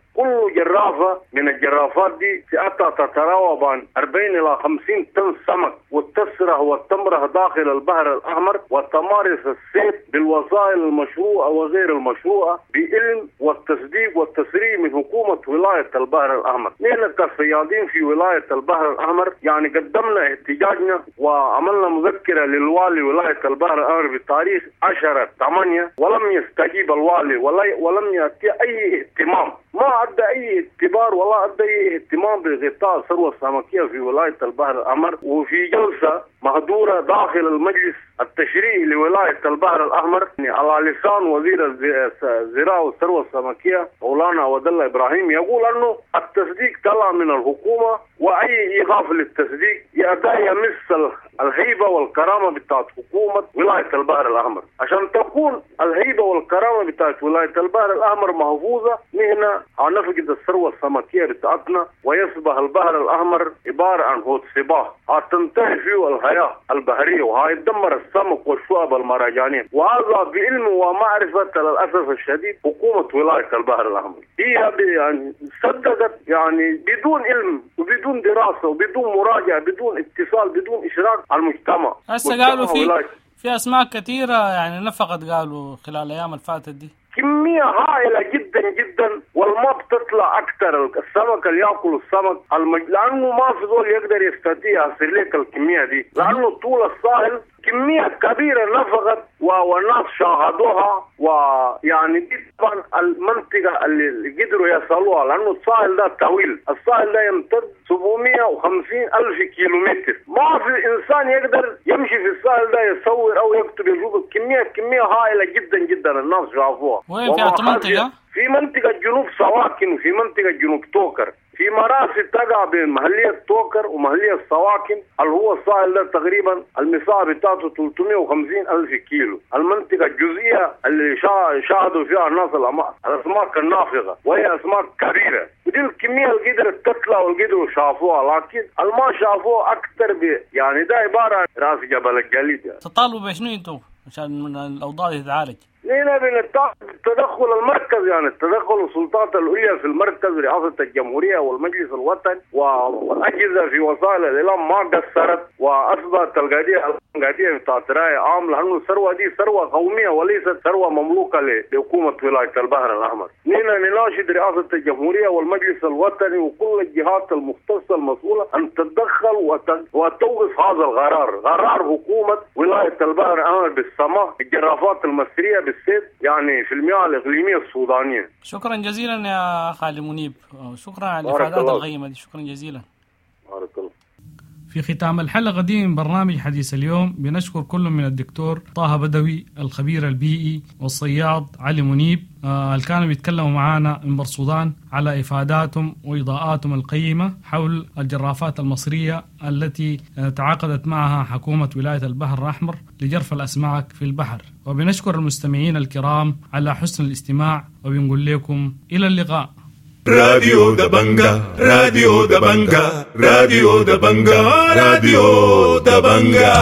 كل جرافة من الجرافات دي سعتها تتراوح بين أربعين إلى خمسين طن سمك، وتسرح وتمرح داخل البحر الأحمر وتمارس الصيد بالوسائل المشروعة وغير المشروعة بعلم والتصديق والتسريع من حكومة ولاية البحر الأحمر. نحن كصيادين في ولاية البحر الأحمر يعني قدمنا احتجاجنا وعملنا مذكرة للوالي ولاية البحر الأحمر بتاريخ عشرة ثمانية، ولم يستجيب الوالي ولم يأتي أي اهتمام، ما أدى أي اعتبار ولا أدى أي اهتمام بغطاء الثروة السمكية في ولاية البحر الأحمر. وفي جلسة محضورة داخل المجلس التشريعي لولاية البحر الأحمر على لسان وزير الزراعة والثروة السمكية مولانا عبد الله إبراهيم يقول أنه التصديق طلع من الحكومة، وأي إيقاف للتصديق يأتي يمس الهيبة والكرامة بتاعت حكومة ولاية البحر الأحمر. عشان تكون الهيبة والكرامة بتاعت ولاية البحر الأحمر محفوظة نحن هنفقد الثروة السمكية بتاعتنا، ويصبح البحر الأحمر عبارة عن هود سباح هتنتهي فيه الحياة البحرية وهيدمر السمك والشعب المرجانية. وهذا بعلم ومعرفة للأسف الشديد حكومة ولاية البحر الأحمر، هي يعني صدقت يعني بدون علم وبدون دراسة وبدون مراجعة بدون اتصال بدون إشراك المجتمع. هسه قالوا في في أسماك كثيرة يعني نفقت قالوا خلال الأيام الفاتت دي كمية هائلة جدا جدا، والما بتطلع أكثر السمك اللي يأكل السمك المج... لأنه ما في زول يقدر يستطيع يصير لك الكمية دي، لأنه طول الساحل كمية كبيرة نفقت والناس شاهدوها. ويعني دي طبعا المنطقة اللي قدروا يصلوها، لأنه الساحل ده طويل، الساحل ده يمتد سبعمية وخمسين ألف كيلومتر، ما في إنسان يقدر يمشي في الساحل ده يصور أو يكتب يشوف كمية كمية هائلة جدا جدا الناس شافوها. وين في منطقة؟ في منطقة جنوب سواكن وفي منطقة جنوب توكر، في مراسي تقع بين محلية توكر ومحلية سواكن اللي هو الساحل ده تقريبا المساحة بتاعته ثلاثمية وخمسين ألف كيلو. المنطقة الجزئية اللي شاهدوا فيها الناس الأسماك النافقة وهي أسماك كبيرة، ودي الكمية اللي قدرت تطلع والقدروا شافوها، لكن الما شافوها أكثر ب يعني ده عبارة عن راس جبل الجليد. يعني تطالبوا بشنو انتوا عشان من الأوضاع تتعالج؟ لينا بالتدخل المركز، يعني التدخل السلطات العليا في المركز، رئاسة الجمهورية والمجلس الوطني والأجهزة في وسائل الإعلام ما قصرت وأثبت القضية القضية بتاعت رأي عام، لأنه الثروة دي ثروة قومية وليست ثروة مملوكة لحكومة ولاية البحر الأحمر. نحن نناشد رئاسة الجمهورية والمجلس الوطني وكل الجهات المختصة المسؤولة أن تتدخل وتوقف هذا القرار، قرار حكومة ولاية البحر الأحمر بالسماح بالجرافات المصرية بالسيد يعني في المياه الإقليمية السودانية. شكرا جزيلا يا خالد منيب، شكرا على الإفادات القيمة دي، شكرا جزيلا. بارك الله. في ختام الحلقة دي من برنامج حديث اليوم بنشكر كل من الدكتور طه بدوي الخبير البيئي والصياد علي منيب آه اللي كانوا بيتكلموا معانا من برسودان على إفاداتهم وإضاءاتهم القيمة حول الجرافات المصرية التي آه تعاقدت معها حكومة ولاية البحر الأحمر لجرف الأسماك في البحر. وبنشكر المستمعين الكرام على حسن الاستماع وبنقول لكم إلى اللقاء. راديو دبنجا راديو دبنجا راديو دبنجا راديو دبنجا.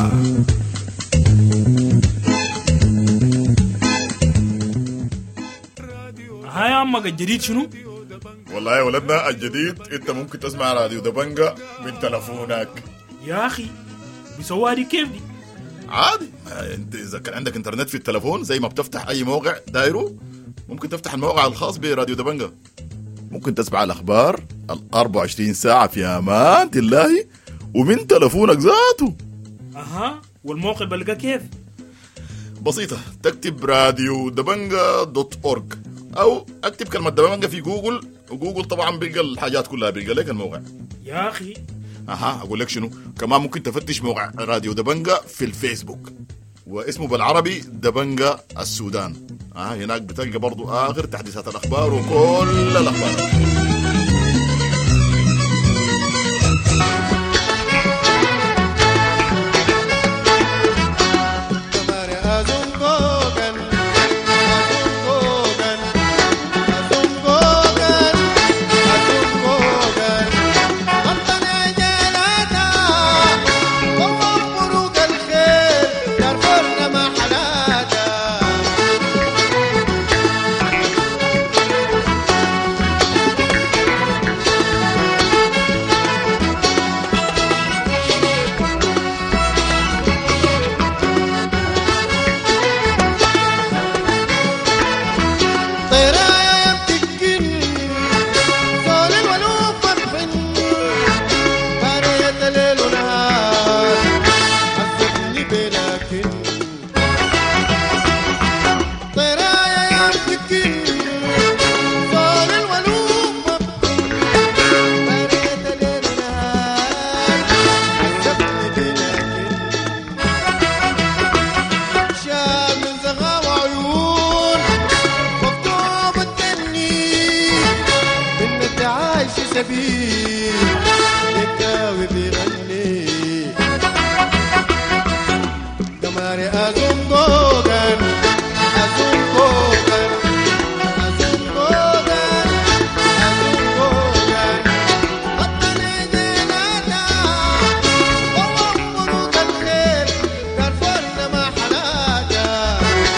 هاي عمك الجديد شنو؟ والله يا ولدنا الجديد انت ممكن تسمع راديو دبنجا من تلفونك. يا اخي بيسووها دي كيف دي؟ عادي، انت اذا كان عندك انترنت في التلفون زي ما بتفتح اي موقع دايره ممكن تفتح الموقع الخاص براديو دبنجا، ممكن تسمع الأخبار الأربع وعشرين ساعة في أمان الله ومن تلفونك ذاته. أها، والموقع بلقى كيف؟ بسيطة، تكتب راديو دبنجا دوت أورج أو أكتب كلمة دبنجا في جوجل، وجوجل طبعا بيلقى الحاجات كلها، بيلقى لك الموقع. يا أخي أها، أقول لك شنو كمان ممكن تفتش موقع راديو دبنجا في الفيسبوك واسمه بالعربي دبنجا السودان. آه هناك بتلقى برضو آخر تحديثات الأخبار وكل الأخبار. السبيل يكاوي بيغني قماري أزنقوغن أزنقوغن أزنقوغن أزنقوغن قطني جنانا ووفروا الخير كالفرن ما حلاجة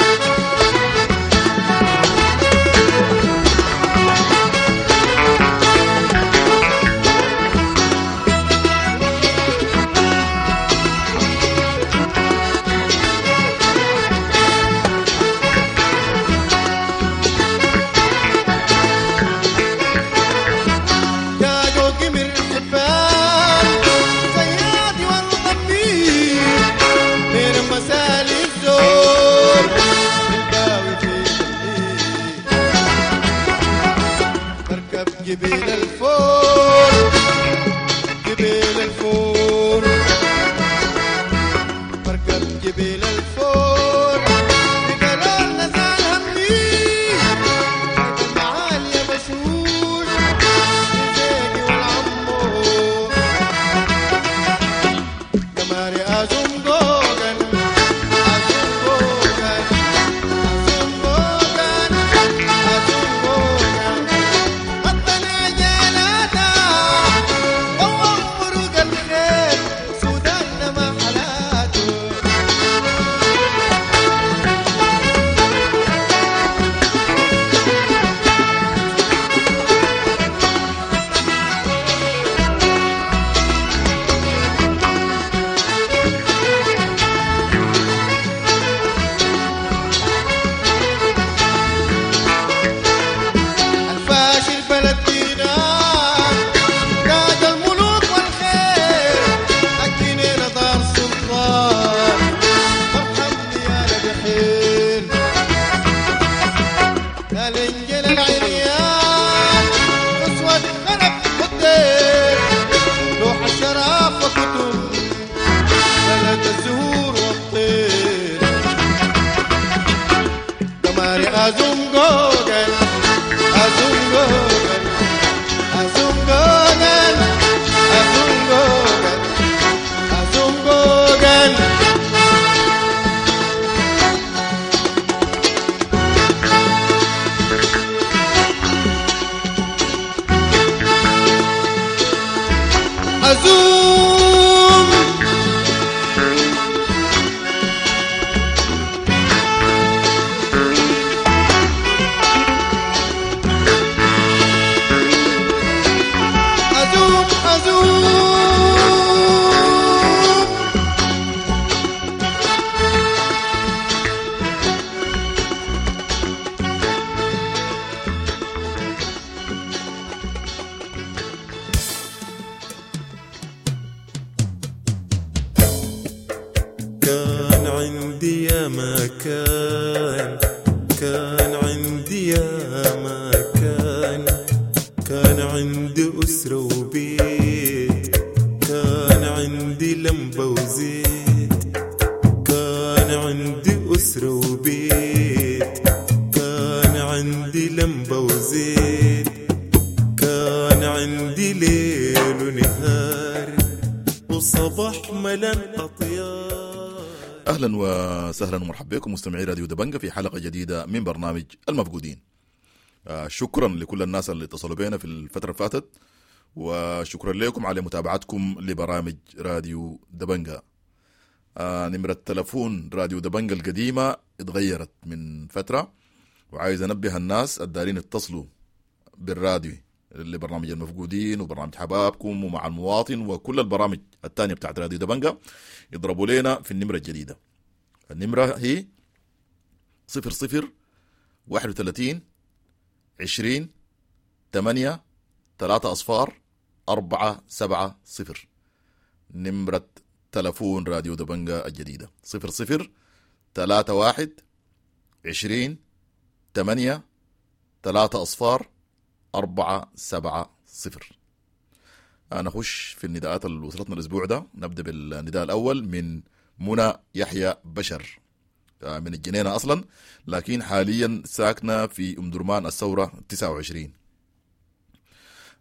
جبين الفور جبين الفور مركب جبين الفور بقلال نزال همي معالي مشهور زيدي والعمو قماري أزم جوغن أزم جوغن أزم جوغن أزم جوغن أزم جوجل أزم جوجل أزم جوجل أزم جوجل أزم جوجل أزوم كان عندي يا مكان كان عندي يا مكان كان عندي أسرة وبيت كان عندي لمبة وزيت كان عندي أسرة وبيت كان عندي لمبة وزيت كان عندي ليل ونهار وصباح ملان أطيار. أهلا وسهلا ومرحبا بكم مستمعي راديو دبنجة في حلقة جديدة من برنامج المفقودين. آه شكرا لكل الناس اللي اتصلوا بينا في الفترة اللي فاتت، وشكرا لكم على متابعتكم لبرامج راديو دبنجة. آه نمرة تلفون راديو دبنجة القديمة اتغيرت من فترة، وعايز أنبه الناس الدارين اتصلوا بالراديو لبرنامج المفقودين وبرنامج حبابكم ومع المواطن وكل البرامج الثانية بتاعت راديو دبنجة يضربوا لنا في النمرة الجديدة. النمرة هي صفر صفر واحد وثلاثين عشرين ثمانية ثلاثة أصفار أربعة سبعة صفر. نمرة تلفون راديو دبنجة الجديدة صفر صفر ثلاثة واحد عشرين ثمانية ثلاثة أصفار أربعة سبعة صفر. أنا أخش في النداءات اللي وصلتنا الأسبوع ده. نبدأ بالنداء الأول من منى يحيى بشر من الجنينة أصلا، لكن حاليا ساكنة في أم درمان الثورة تسعة وعشرين.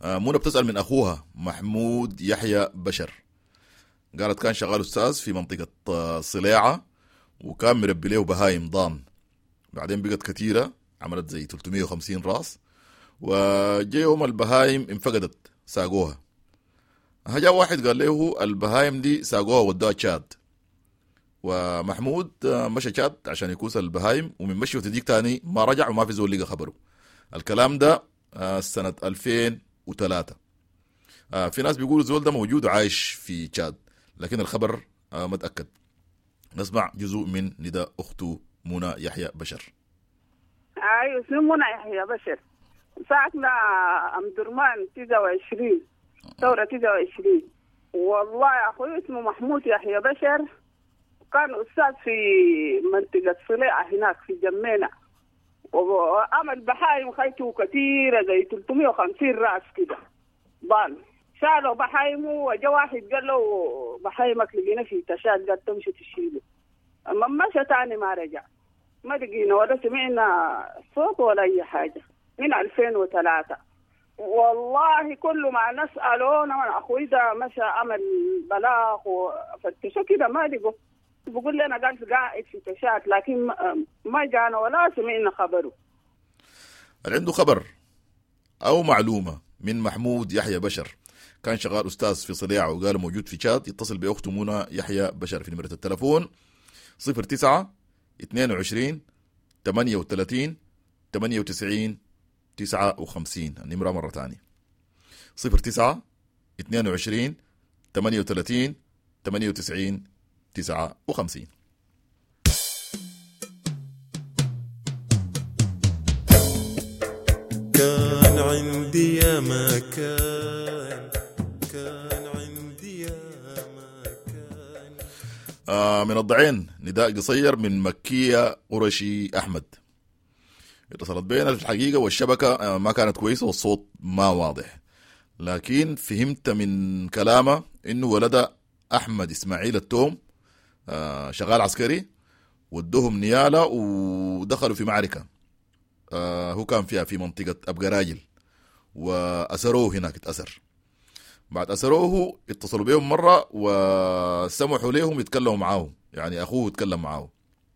آه منى بتسأل من أخوها محمود يحيى بشر. قالت كان شغال أستاذ في منطقة آه صليعة، وكان مربي له بهايم ضان، بعدين بقت كتيرة عملت زي ثلاثمية وخمسين راس، وجي يوم البهايم انفقدت ساقوها. هجا واحد قال له البهايم دي ساقوها ودوها تشاد، ومحمود مشى تشاد عشان يكوس البهايم، ومن مشي وتديك تاني ما رجع وما في زول لقى خبره. الكلام ده سنة ألفين وثلاثة. في ناس بيقولوا الزول ده موجود وعايش في تشاد، لكن الخبر ما تأكد. نسمع جزء من نداء أخته منى يحيى بشر. ايوه اسمي منى يحيى بشر. ساعتنا ام درمان تسعة وعشرين ثورة تسعة وعشرين. والله يا اخوي اسمه محمود يحيى بشر، كان استاذ في منطقة صليعة هناك في جمينة، وعمل بحايم خيته كثيرة زي ثلاثمية وخمسين راس كده ضال. شالوا بحايمه وجا واحد قال له بحايمك لقينا في تشاد، قال تمشي تشيله. اما مشى تاني ما رجع، ما لقينا ولا سمعنا صوت ولا اي حاجه من ألفين وثلاثة. والله كل ما نساله انا اخوي ده مشى عمل بلاغ وفتشوا كده ما لقوا، بقول لنا قال قاعد في تشات، لكن ما جانا ولا سمعنا خبره. هل عنده خبر او معلومه من محمود يحيى بشر كان شغال استاذ في صليعة وقال موجود في تشاد، يتصل باخته منى يحيى بشر في نمره التلفون صفر تسعة اثنين وعشرين ثمانية وثلاثين ثمانية وتسعين تسعة وخمسين. النمرة مرة تانية صفر تسعة اثنين وعشرين ثمانية وثلاثين ثمانية وتسعين تسعة وخمسين. كان عندي يا مكان، كان عندي يا مكان. آه من الضعين نداء قصير من مكية قرشي أحمد. اتصلت بينا في الحقيقة والشبكة آه ما كانت كويسة والصوت ما واضح، لكن فهمت من كلامه إنه ولد أحمد إسماعيل التوم آه شغال عسكري، ودوهم نيالة ودخلوا في معركة آه هو كان فيها في منطقة أبقراجل، وأسروه هناك اتأسر. بعد أسروه اتصلوا بيهم مرة وسمحوا لهم يتكلموا معاهم، يعني أخوه يتكلم معاه.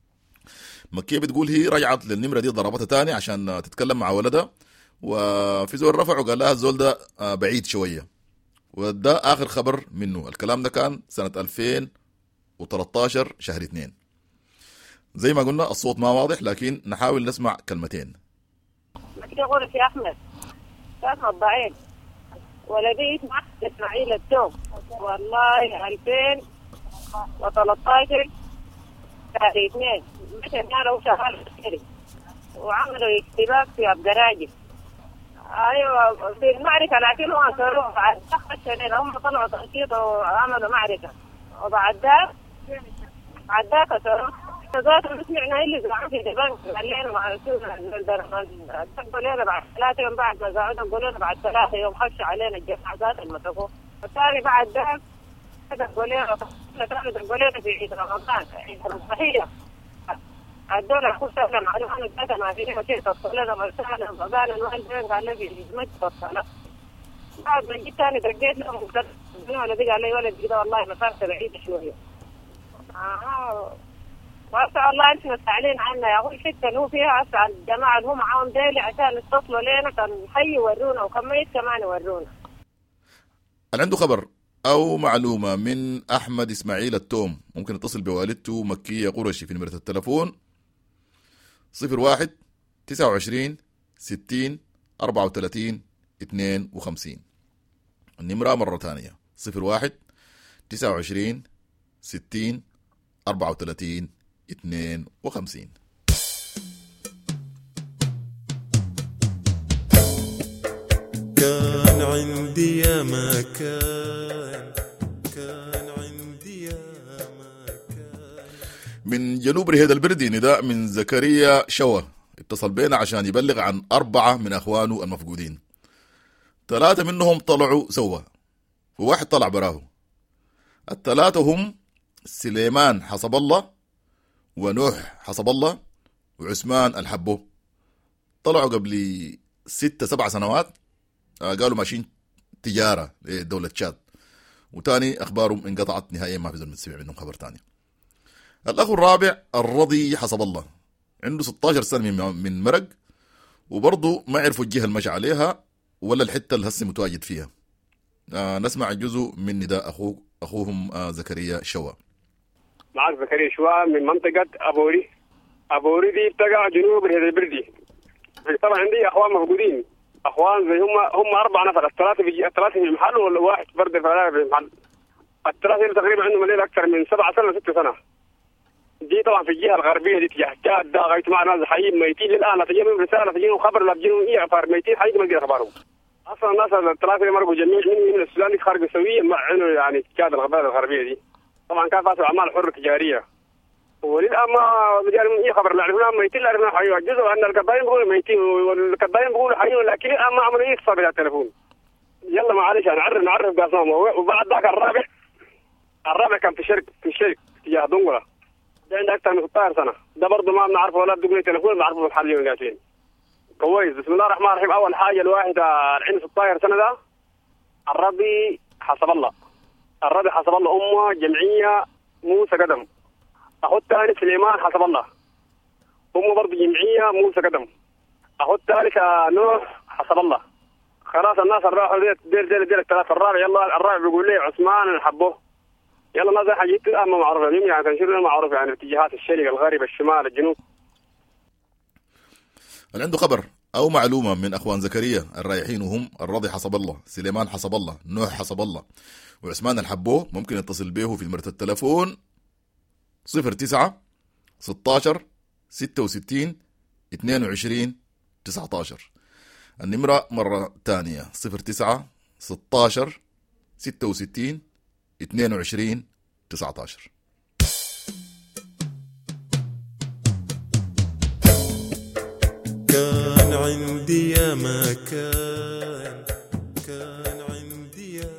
مكية بتقول هي رجعت للنمرة دي ضربتها تاني عشان تتكلم مع ولدها، وفي زول رفع وقال لها الزول ده بعيد شوية، وده آخر خبر منه. الكلام ده كان سنة ألفين وثلاثة عشر شهر اثنين. زي ما قلنا الصوت ما واضح، لكن نحاول نسمع كلمتين. مكية قرشي يا أحمد، كان الضعيف ولدي اسمه إسماعيل التوم. والله ألفين وثلاثة عشر شهر اثنين مشى نار وشغال عسكري، وعملوا اشتباك في أبقراجل. ايوه في المعركه، لكن هو صاروه بعد خمس سنين هم طلعوا تنشيط وعملوا معركه، وبعد ذاك بعد ذاك صاروه ذات ما سمعنا اللي زعلوا في البنك. قال لنا مع دقوا لنا بعد ثلاثة يوم، بعد ما قعدوا نقول لنا بعد ثلاثة يوم خش علينا الجماعة ذات المسكوه. الثاني بعد ذاك دقوا لنا ثاني دقوا لنا في عيد رمضان، عيد الضحية. الدولة كل سنة معلومة أنا جاتا ما فيني وشيء تصلنا مرسالة، فقال الوالدين قال لي يجمد تصلنا. بعد ما جيت تاني دقيت لهم وقلت ولدي قال لي ولد كده والله مسافة بعيدة شوية. آه وأسأل الله أنت مسألين عنا يا أخوي الحتة اللي هو فيها أسأل الجماعة اللي هم معاهم ديلي عشان يتصلوا لنا، كان حي يورونا وكميت كمان يورونا. هل عنده خبر أو معلومة من أحمد إسماعيل التوم ممكن يتصل بوالدته مكية قرشي في نمرة التلفون صفر واحد تسعة وعشرين ستين أربعة وثلاثين اثنين وخمسين. النمرة مرة ثانية صفر واحد تسعة وعشرين ستين أربعة وثلاثين اثنين وخمسين. كان عندي يا مكان، كان عندي يا مكان. من جنوب رهيد البردي نداء من زكريا شوى، اتصل بينا عشان يبلغ عن أربعة من أخوانه المفقودين. ثلاثة منهم طلعوا سوا وواحد طلع براه. الثلاثة هم سليمان حسب الله ونوح حسب الله وعثمان الحبو. طلعوا قبل ستة سبع سنوات، قالوا ماشيين تجارة لدولة تشاد، وتاني أخبارهم انقطعت نهائيا، ما في زول متسمع منهم خبر تاني. الأخ الرابع الرضي حسب الله، عنده ستة عشر سنة من من مرق، وبرضه ما عرفوا الجهة المشى عليها ولا الحتة اللي هسه متواجد فيها. آه نسمع جزء من نداء أخوه أخوهم آه زكريا شوا. معك زكريا شوا من منطقة أبوري. أبوري دي بتقع جنوب الهدبردي. طبعا عندي أخوان موجودين، أخوان زي هم هم أربع نفر، الثلاثة في الثلاثة في المحل ولا واحد فرد في المحل. الثلاثة تقريبا عندهم الليل أكثر من سبعة سنة وستة سنة. دي طبعا في الجهة الغربية دي تجاه جاد دا غاية مع ناس حيين ميتين الآن، لا تجيهم رسالة تجيهم خبر لا تجيهم إيه أخبار ميتين حيين ما لقيت أخبارهم. أصلا الناس الثلاثة اللي مرقوا جميع من من السودان خارج سويا مع إنه يعني جاد الغابات الغربية دي. طبعا كان فاسوا أعمال حرة تجارية. وللآن ما بجانب إيه خبر لا عرفنا ميتين لا عرفنا حيوا، جزء أن القبائل بيقولوا ميتين والكبائل بيقولوا حيوا، لكن الآن ما عملوا إيه اتصال بالتليفون. يلا معلش نعرف نعرف قاسم. وبعد ذاك الرابع الرابع كان في شركة في شركة تجاه دونغلا. ده عنده أكثر من ستة عشر سنة، ده برضه ما بنعرفه ولا بدون تليفون، بنعرفه في الحال اليوم قاعدين. كويس. بسم الله الرحمن الرحيم. أول حاجة الواحد عنده ستة عشر سنة ده الربي حسب الله، الربي حسب الله أمه جمعية موسى قدم. أخو الثاني سليمان حسب الله، أمه برضه جمعية موسى قدم. أخو الثالث نوح حسب الله. خلاص الناس الراحوا دير دير دير دير الثلاثة. الرابع يلا الرابع بيقول لي عثمان نحبه. يلا ما زي حاجات الآن ما معروفة يعني تنشيرنا معروف يعني اتجاهات الشرق الغرب الشمال الجنوب. اللي عنده خبر أو معلومة من أخوان زكريا الرايحين وهم الرضي حسب الله، سليمان حسب الله، نوح حسب الله، وعثمان الحبوه، ممكن يتصل به في نمرة التلفون صفر تسعة ستة عشر ستة وستين اثنين وعشرين تسعة عشر. النمرة مرة تانية صفر تسعة ستة عشر ستة وستين اثنين وعشرين تسعة عشر. كان عندي يا مكان، كان عندي يا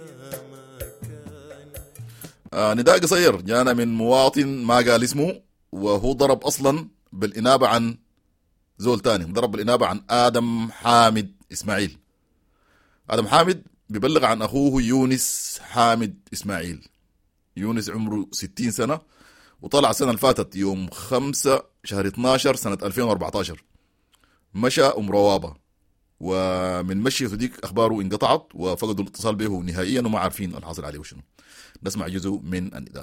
مكان. آه نداء قصير جانا من مواطن ما قال اسمه، وهو ضرب أصلا بالإنابة عن زول تاني، ضرب بالإنابة عن آدم حامد إسماعيل. آدم حامد بيبلغ عن أخوه يونس حامد إسماعيل. يونس عمره ستين سنة، وطلع السنة اللي فاتت يوم خمسة شهر اثناشر سنة ألفين وأربعة عشر، مشى أم روابة، ومن مشيته ديك أخباره انقطعت وفقدوا الاتصال به نهائيا وما عارفين الحاصل عليه وشنو. نسمع جزء من النداء.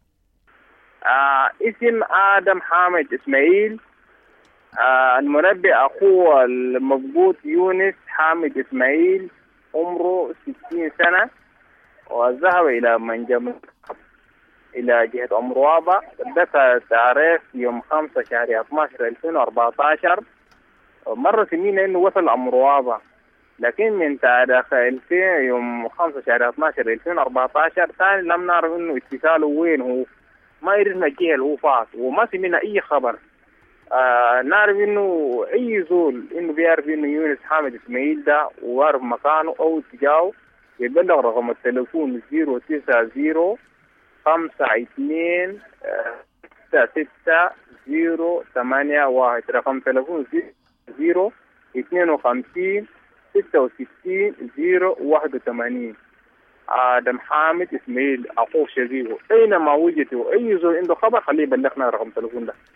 آه اسم آدم حامد إسماعيل. آه المنبئ أخوه المضبوط يونس حامد إسماعيل، عمره ستين سنة، وذهب إلى منجم إلى جهة أم روابة. ذكر تاريخ يوم خمسة شهر اثناشر ألفين وأربعة عشر. مرة سنين إنه وصل أم روابة، لكن من تاريخ ألفين يوم خمسة شهر اثناشر ألفين وأربعة عشر ثاني لم نعرف إنه اتصاله وين هو، ما يعرفنا الجهة اللي هو فات، وما سمعنا أي خبر. آه نعرف إنه أي زول إنه بيعرف إنه يونس حامد إسماعيل ده وعارف مكانه أو اتجاهه يبلغ رقم التليفون زيرو تسعة زيرو خمسة اثنين ستة ستة زيرو ثمانية واحد. رقم تليفون زيرو اثنين وخمسين ستة وستين زيرو واحد وثمانين. آدم حامد إسماعيل أخوه شقيقه، أينما وجدته أي زول عنده خبر خليه يبلغنا رقم التليفون ده.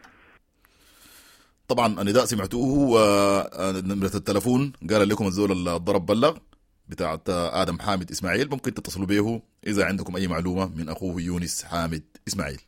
طبعا النداء سمعتوه، ونمرة التلفون قال لكم الزول اللي ضرب بلغ بتاعت آدم حامد إسماعيل، ممكن تتصلوا به إذا عندكم أي معلومة من أخوه يونس حامد إسماعيل.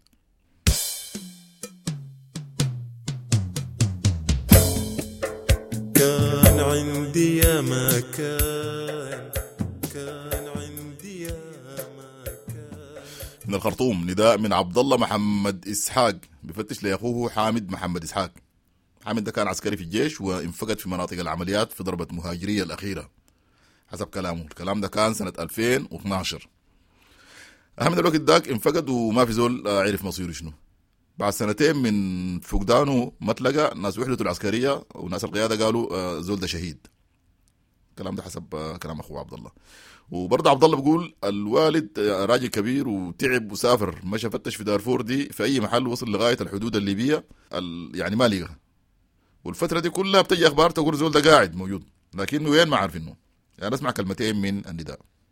كان عندي يا مكان، كان عندي يا مكان. من الخرطوم نداء من عبد الله محمد إسحاق، بفتش لأخوه حامد محمد إسحاق. حامد ده كان عسكري في الجيش وانفقد في مناطق العمليات في ضربة مهاجرية الأخيرة حسب كلامه. الكلام ده كان سنة ألفين واثناشر. أهم من الوقت داك انفقد وما في زول عرف مصيره شنو. بعد سنتين من فقدانه ما تلقى ناس وحدته العسكرية وناس القيادة قالوا زول ده شهيد. الكلام ده حسب كلام أخوه عبد الله. وبرضه عبد الله بيقول الوالد راجل كبير وتعب وسافر، مشى فتش في دارفور دي في أي محل وصل لغاية الحدود الليبية يعني ما لقى، والفترة دي كلها بتجي أخبار تقول زول ده قاعد موجود، لكن وين ما عارفينه. يعني نسمع كلمتين من النداء.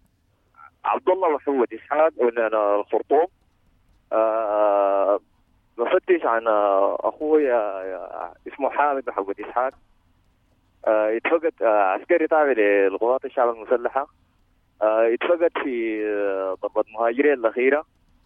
عبد الله محمد اسحاق من الخرطوم. أه بفتش عن اخويا اسمه حامد محمد اسحاق. أه يتفقد أه عسكري تابع للقوات الشعب المسلحه. أه يتفقد في ضربه مهاجرين الاخيره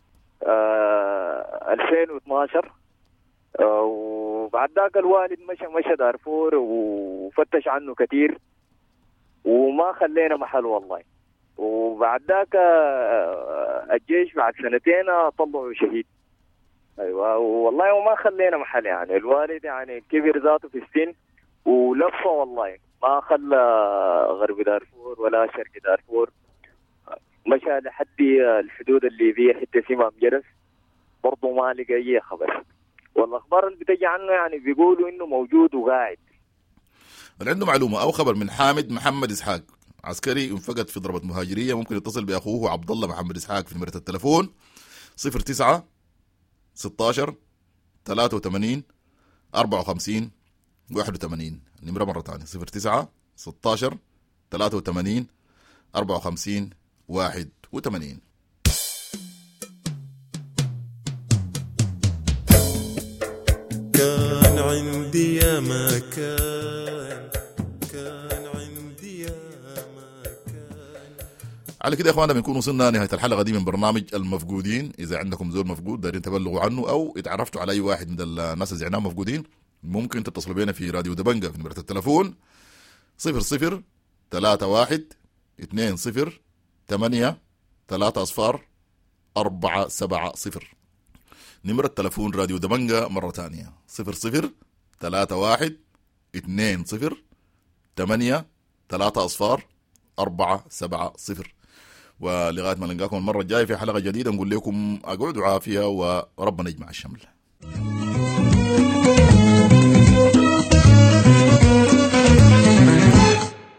أه ألفين واثناشر. أه وبعد ذاك الوالد مشى مشى دارفور وفتش عنه كثير وما خلينا محل والله. وبعد ذاك الجيش بعد سنتين طلعوا شهيد. ايوه والله وما خلينا محل يعني. الوالد يعني كبر ذاته في السن ولفه والله ما خلى غرب دارفور ولا شرق دارفور. مشى لحد الحدود الليبيه حتى سمام جرس برضه ما لقى اي خبر. والاخبار اللي بتجي عنه يعني بيقولوا انه موجود وقاعد. اللي عنده معلومه او خبر من حامد محمد اسحاق عسكري انفقد في ضربه مهاجريه ممكن يتصل باخوه عبد الله محمد اسحاق في نمره التليفون صفر تسعة ستة عشر ثلاثة وثمانين أربعة وخمسين واحد وثمانين. النمره مره ثانيه صفر تسعة ستة عشر ثلاثة وثمانين أربعة وخمسين واحد وثمانين. كان عندي يا مكان كان عندي يا على كده يا اخوانا بنكون وصلنا نهايه الحلقه دي من برنامج المفقودين. اذا عندكم زول مفقود دايرين تبلغوا عنه او اتعرفتوا على اي واحد من الناس اللي زعناهم مفقودين ممكن تتصلوا بينا في راديو دبنجة في نمره التليفون صفر صفر ثلاثة واحد اثنين صفر ثمانية ثلاثة اصفار أربعة سبعة صفر. نمرة تلفون راديو دبنجة مرة تانية صفر صفر ثلاثة واحد اثنين صفر ثمانية ثلاثة أصفار أربعة سبعة صفر. ولغاية ما نلقاكم المرة الجاية في حلقة جديدة نقول لكم أقعدوا عافية وربنا يجمع الشمل.